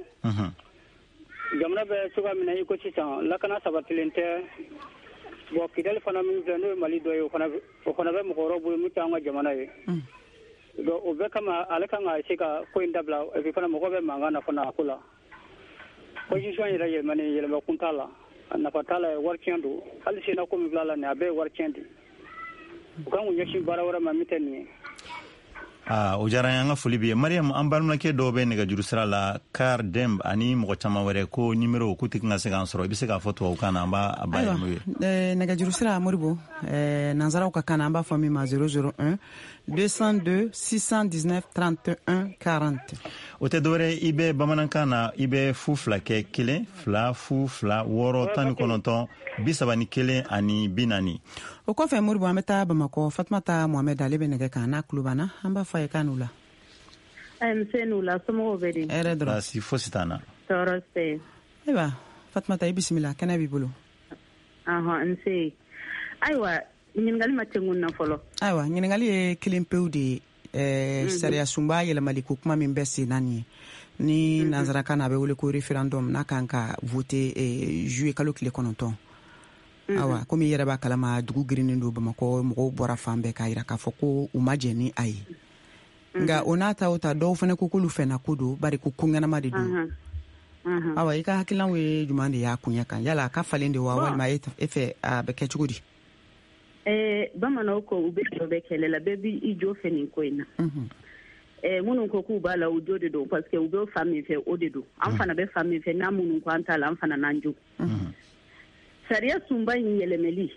jamana bɛ cogoya min na i ko sisan lakana sabatilen tɛ bon Kidali fana min filɛ n'o ye Mali dɔ ye o fana o fana bɛ mɔgɔ wɛrɛw bolo min tɛ an ka jamana ye donc o bɛɛ kama ale kan ka essayer ka ko in dabila et puis fana mɔgɔ bɛ mankan na fana a ko la constitution yɛrɛ yɛlɛmani yɛlɛma kun t'a la a nafa t'a la wari tiɲɛ don hali sena ko min filɛ la nin a bɛɛ ye wari tiɲɛ de u kan k'u ɲɛsin baara wɛrɛ ma min tɛ nin ye. Ah, o diyara an ka foli bi ye Mariam an balimakɛ dɔw bɛ nɛgɛjuru sira la Car Demb ani mɔgɔ caman wɛrɛ ko numéro k'u tɛ ka se k'an sɔrɔ i bɛ se k'a fɔ tubabukan na an b'a bayɛlɛma u ye. Nɛgɛjuru sira Moribo nanzaraw ka kan na an b'a fɔ min ma zéro zéro un deux cent deux six cent dix-neuf trente et un quarante. O tɛ dɔwɛrɛ i bɛ bamanankan na i bɛ fu fila kɛ kelen fila fu fila wɔɔrɔ tan ni kɔnɔntɔn bi saba ni kelen ani bi naani. O kɔfɛ Moribo an bɛ taa Bamakɔ Fatumata Mohamed ale bɛ nɛgɛ kan n'a tulo banna an b'a fɔ a ye kan n'u la. Nse n'u la somɔgɔw bɛ di. Hɛrɛ dɔrɔn. Baasi fosi t'an na. Tɔɔrɔ tɛ. Ayiwa Fatumata i bisimila kɛnɛ b'i bolo. Ɔhɔn nse ayiwa ɲininkali ma tɛngun na fɔlɔ. Ayiwa ɲininkali ye kelen pewu de ye. Eh, sariya sunba yɛlɛmali ko kuma min bɛ sen naani ye ni nanzarakan na a bɛ wele ko référendum n'a kan ka voter eh, juillet kalo tile kɔnɔntɔn. Awa komi i yɛrɛ b'a kalama dugu girinin don Bamakɔ mɔgɔw bɔra fan bɛɛ k'a jira k'a fɔ ko u ma jɛn ni a ye nka o n'a ta o ta dɔw fana ko k'olu fɛnna ko don bari ko ko ɲɛnama de don. Awa i ka hakilinaw ye jumɛn de y'a kunya kan yala a ka falen de wa walima e fɛ a bɛ kɛ cogo di. Eh, bamananw ko u bɛ dɔ bɛ kɛlɛ la bɛɛ b'i i jo fɛ nin ko in na eh, minnu ko k'u b'a la u jo de don parce que u bɛ fa min fɛ o de don an fana bɛ fa min fɛ n'a minnu ko an t'a la an fana n'an jo sariya sunba in yɛlɛmɛli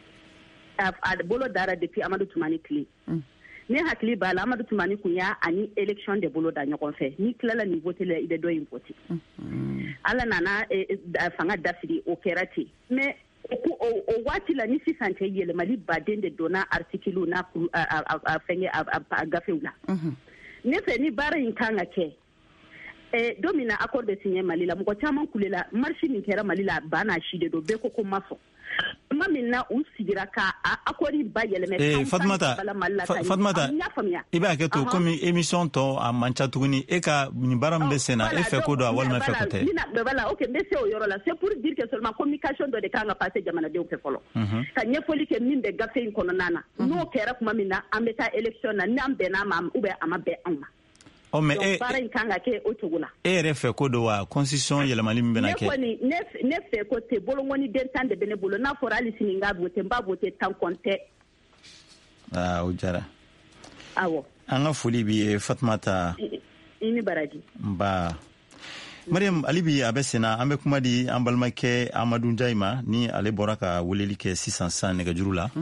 a bolo dara depuis Amadu Tumani tile ne hakili b'a la Amadu Tumani kun y'a ani élection de bolo da ɲɔgɔn fɛ ni tilala nin vote la i bɛ dɔ in vote ala nana fanga dafiri o kɛra ten mais o waati la ni sisan cɛ yɛlɛmali baden de donna article n'a fɛngɛ a gafew la ne fɛ ni baara in kan ka kɛ don min na accord de signé Mali la mɔgɔ caman kulela marche min kɛra Mali la ba n'a si de don bɛɛ ko ko ma fɔ tuma min na u sigira ka accord ba yɛlɛmɛ eh, Fatumata Fatumata i b'a kɛ to komi émission tɔ a man ca tuguni e ka nin baara min bɛ sen na e fɛ ko don a walima e fɛ ko tɛ. Voilà, ok n bɛ se o yɔrɔ la c'est pour dire que seulement communication dɔ de kan ka passer jamanadenw fɛ fɔlɔ ka ɲɛfɔli kɛ min bɛ gafe in kɔnɔna na n'o kɛra tuma min na an bɛ taa élection na n'an bɛn'a ma ou bien a ma bɛn anw ma. Oh, mais donc baara in kan ka kɛ o cogo la. E yɛrɛ fɛ ko don wa constitution yɛlɛmali min bɛna kɛ. ne kɔni ne fɛ ko tɛ bolongɔni den tan de bɛ ne bolo n'a fɔra hali sini n ka voter n b'a voter tan kɔntɛ. Ah o diyara. Awɔ. An ka foli b'i ye Fatumata. I ni baraji. Nba. Mariam ali bi a bɛ sen na an bɛ kuma di an balimakɛ Amadu Njayi ma ni ale bɔra ka weleli kɛ sisan sisan nɛgɛjuru la.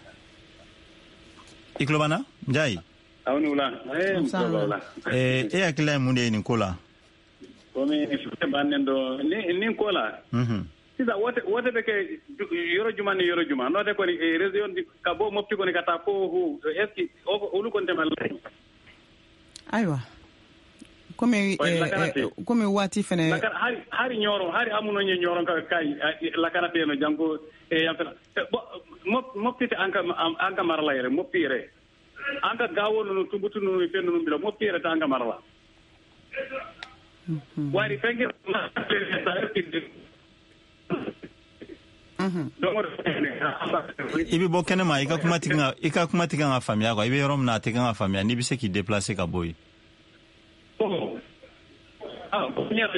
I tulo b'an na Njayi. aw ni wula eh musaba la eh e hakilila ye mun de ye nin ko la komi fite bannen do ni ni ko la mhm sisa wote wote be ke yoro juma ni yoro juma no de ko ni région ka bo mofti ko ni kata ko hu est ce olu ko ndemal aywa komi komi wati fene hari hari nyoro hari amuno nye nyoro ka kai la karate no jango e yafela mofti anka anka marla yere mofti yere anga gawo no tumbutu no fe no mbila mo pere tanga marla wari fenge ma ibi bo kene ma ika kuma tinga ika kuma tinga nga famia ko ibi yorom na tinga nga famia ni bi se ki déplacer ka boy ah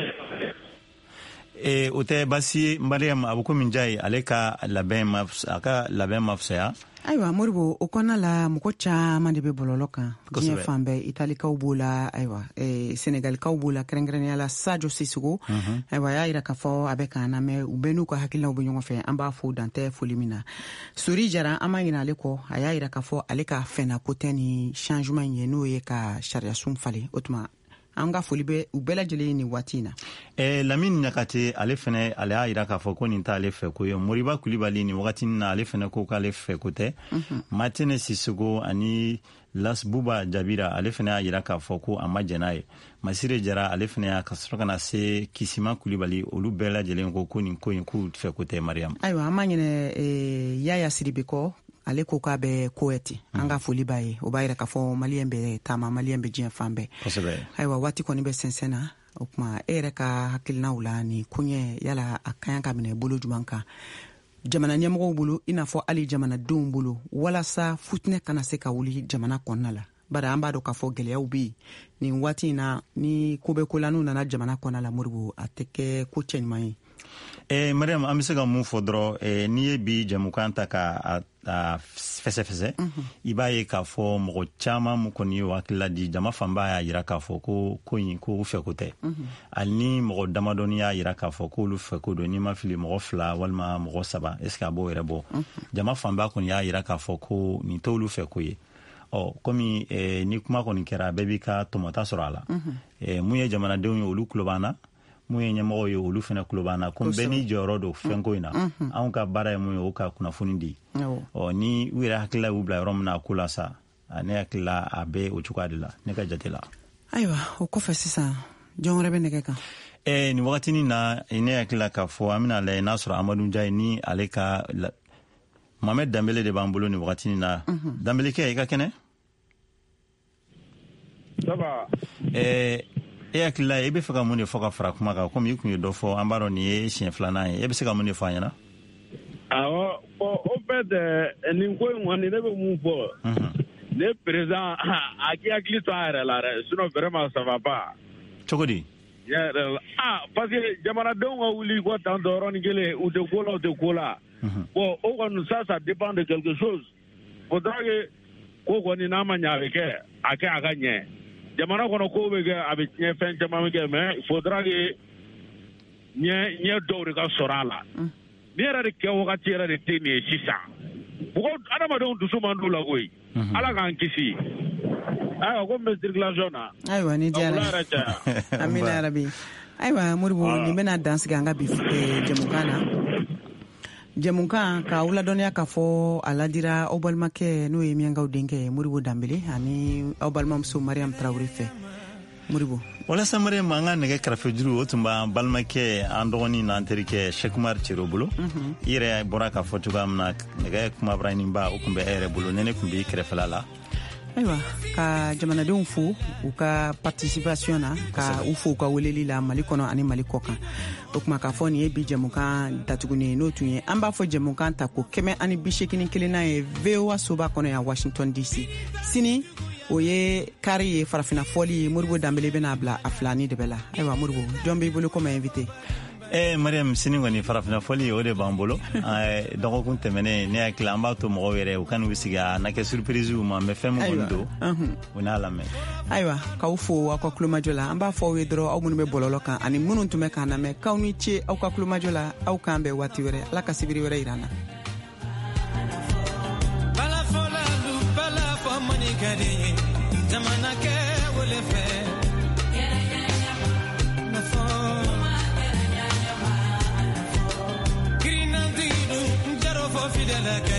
e o tɛ basi Mariam Abukomi Njayi ale ka labɛn ma a ka labɛn ma fisaya. Ayiwa Moribo o kɔnɔna la mɔgɔ caman de bɛ bɔlɔlɔ kan diɲɛ fan bɛɛ Italikaw b'o la ayiwa Senegalikaw b'o la kɛrɛnkɛrɛnnenya la Sadio Sissoko ayiwa y'a jira k'a fɔ a bɛ k'an lamɛn u bɛɛ n'u ka hakilinaw bɛ ɲɔgɔn fɛ an b'a fɔ dantɛ foli min na Sori Jara an m'a ɲinɛ ale kɔ a y'a jira k'a fɔ ale ka fɛnna ko tɛ ni changement in ye n'o ye ka sariya sun falen o tuma an ka foli bɛ u bɛɛ lajɛlen ni waati na. Eh, Lamine Nyakate ale fɛnɛ ale y'a yira k'a fɔ ko nin t'ale fɛ ko ye. Moriba Kulibali ni wagati na ale fɛnɛ ko k'ale fɛ ko tɛ. Martinez Sissoco ani Las Buba Jabira ale fɛnɛ y'a yira k'a fɔ ko a ma jɛn n'a ye. Masire Jara ale fɛnɛ y'a ka sɔrɔ ka na se Kisima Kulibali olu bɛɛ lajɛlen ko ko nin ko in k'u fɛ ko tɛ Mariam. Ayiwa an ma ɲinɛ eh, Yaya Sidibe kɔ ale ko k'a bɛ Koweïti an ka foli b'a ye o b'a yira k'a fɔ maliyɛn bɛ taama maliyɛn bɛ diɲɛ fan bɛɛ. Kosɛbɛ. Ayiwa waati kɔni bɛ sɛnsɛn na o kuma e yɛrɛ ka hakilinaw la ni koɲɛ yala a ka ɲi ka minɛ bolo jumɛn kan jamana ɲɛmɔgɔw bolo i n'a fɔ hali jamanadenw bolo walasa futinɛ kana se ka wuli jamana kɔnɔna la. Bari an b'a dɔn k'a fɔ gɛlɛyaw bɛ yen nin waati in na ni ko bɛ ko la n'u nana jamana kɔnɔna la Moribo a tɛ kɛ ko cɛ ɲuman ye. Eh, Mariam an bɛ se ka mun fɔ dɔrɔn eh, n'i ye bi jɛmukan ta ka a, a fɛsɛfɛsɛ i b'a ye k'a fɔ mɔgɔ caman mun kɔni ye hakilila di jama fanba y'a yira k'a fɔ ko ko in ko u fɛ ko tɛ hali ni mɔgɔ damadɔni y'a yira k'a fɔ k'olu fɛ ko don n'i ma fili mɔgɔ fila walima mɔgɔ saba est ce que a b'o yɛrɛ bɔ jama fanba kɔni y'a yira k'a fɔ ko nin t'olu fɛ ko ye. Ɔ komi eh, ni kuma kɔni kɛra bɛɛ b'i ka tɔmɔta sɔrɔ a la eh, mun ye jamanadenw ye olu tulo b'an na mun ye ɲɛmɔgɔ ye olu fɛnɛ tulo b'an na komi bɛɛ n'i jɔyɔrɔ don fɛnko in na anw ka baara ye mun ye o ka kunnafoni di ɔ ni u yɛrɛ hakilila y'u bila yɔrɔ min na a ko la sa ne hakilila a bɛ o cogoya de la ne ka jate la. Ayiwa o kɔfɛ sisan jɔn wɛrɛ bɛ nɛgɛ kan. Eh, ni wagatinin na ne hakilila k'a fɔ an bɛna lajɛ n'a sɔrɔ Amadu Njaye ni ale ka Mohamed Dambele de b'an bolo ni wagatinin na. Dambele kɛ i ka kɛnɛ. Saba. Eh, e hakilila e bɛ fɛ ka mun de fɔ ka fara kuma kan komi i kun ye dɔ fɔ an b'a dɔn nin ye siɲɛ filanan ye e bɛ se ka mun de fɔ an ɲɛna. Awɔ bon au fait nin ko in kɔni ne bɛ mun fɔ ne président a k'i hakili to a yɛrɛ la dɛ sinon vraiment ça va pas. Cogo di. Ah parce que jamanadenw ka wuli ko tan tɔ yɔrɔnin kelen u tɛ ko la u tɛ ko la. Bon o kɔni ça ça dépend de quelque chose. Faudra que ko kɔni n'a ma ɲɛ a bɛ kɛ a kɛ a ka ɲɛ. Jamana kɔnɔ ko bɛ kɛ a bɛ tiɲɛ fɛn caman bɛ kɛ mais il faudra que ɲɛ ɲɛ dɔw de ka sɔrɔ a la. Ni yɛrɛ de kɛ wagati yɛrɛ de tɛ nin ye sisan. Mɔgɔ adamadenw dusu man d'u la koyi. Ala k'an kisi. Ayiwa ko n bɛ circulation na. Ayiwa ni diyara. Amina yarabi. Ayiwa Moribo nin bɛna dansigi an ka bi jɛmukan na. Jɛmukan ka aw ladɔnniya k'a fɔ a ladira aw balimakɛ n'o ye Miyankaw denkɛ Moribo Dambele ani aw balimamuso Mariam Tarawele fɛ. Moribo. Walasa Mariam an ka nɛgɛ kɛrɛfɛ juru o tun b'an balimakɛ an dɔgɔnin n'an terikɛ Sekumar Cero bolo. I yɛrɛ bɔra k'a fɔ cogoya min na nɛgɛ kumabaraninba o tun bɛ e yɛrɛ bolo ne ne tun b'i kɛrɛfɛla la. Ayiwa ka jamanadenw fo u ka participation na ka u fo u ka weleli la Mali kɔnɔ ani Mali kɔ kan o kuma k'a fɔ nin ye bi jɛmukan datuguni n'o tun ye an b'a fɔ jɛmukan ta ko kɛmɛ ani bi seegin kelenna ye V O A soba kɔnɔ yan Washington D C sini o ye kari ye farafina fɔli ye Moribo Dambele bɛna bila a filani de bɛ la ayiwa Moribo jɔn b'i bolo comme invité. Eh Mariam sini kɔni farafina fɔli o de b'an bolo dɔgɔkun tɛmɛnen ne hakili an b'a to mɔgɔw yɛrɛ u ka n'u sigi a na kɛ surprise u ma mɛ fɛn min kɔni don u n'a lamɛn. Ayiwa k'aw fo aw ka kulomajɔ la an b'a fɔ aw ye dɔrɔn aw minnu bɛ bɔlɔlɔ kan ani minnu tun bɛ k'an lamɛn k'aw ni ce aw ka kulomajɔ la aw k'an bɛn waati wɛrɛ Ala ka sibiri wɛrɛ yir'an na. Fidèle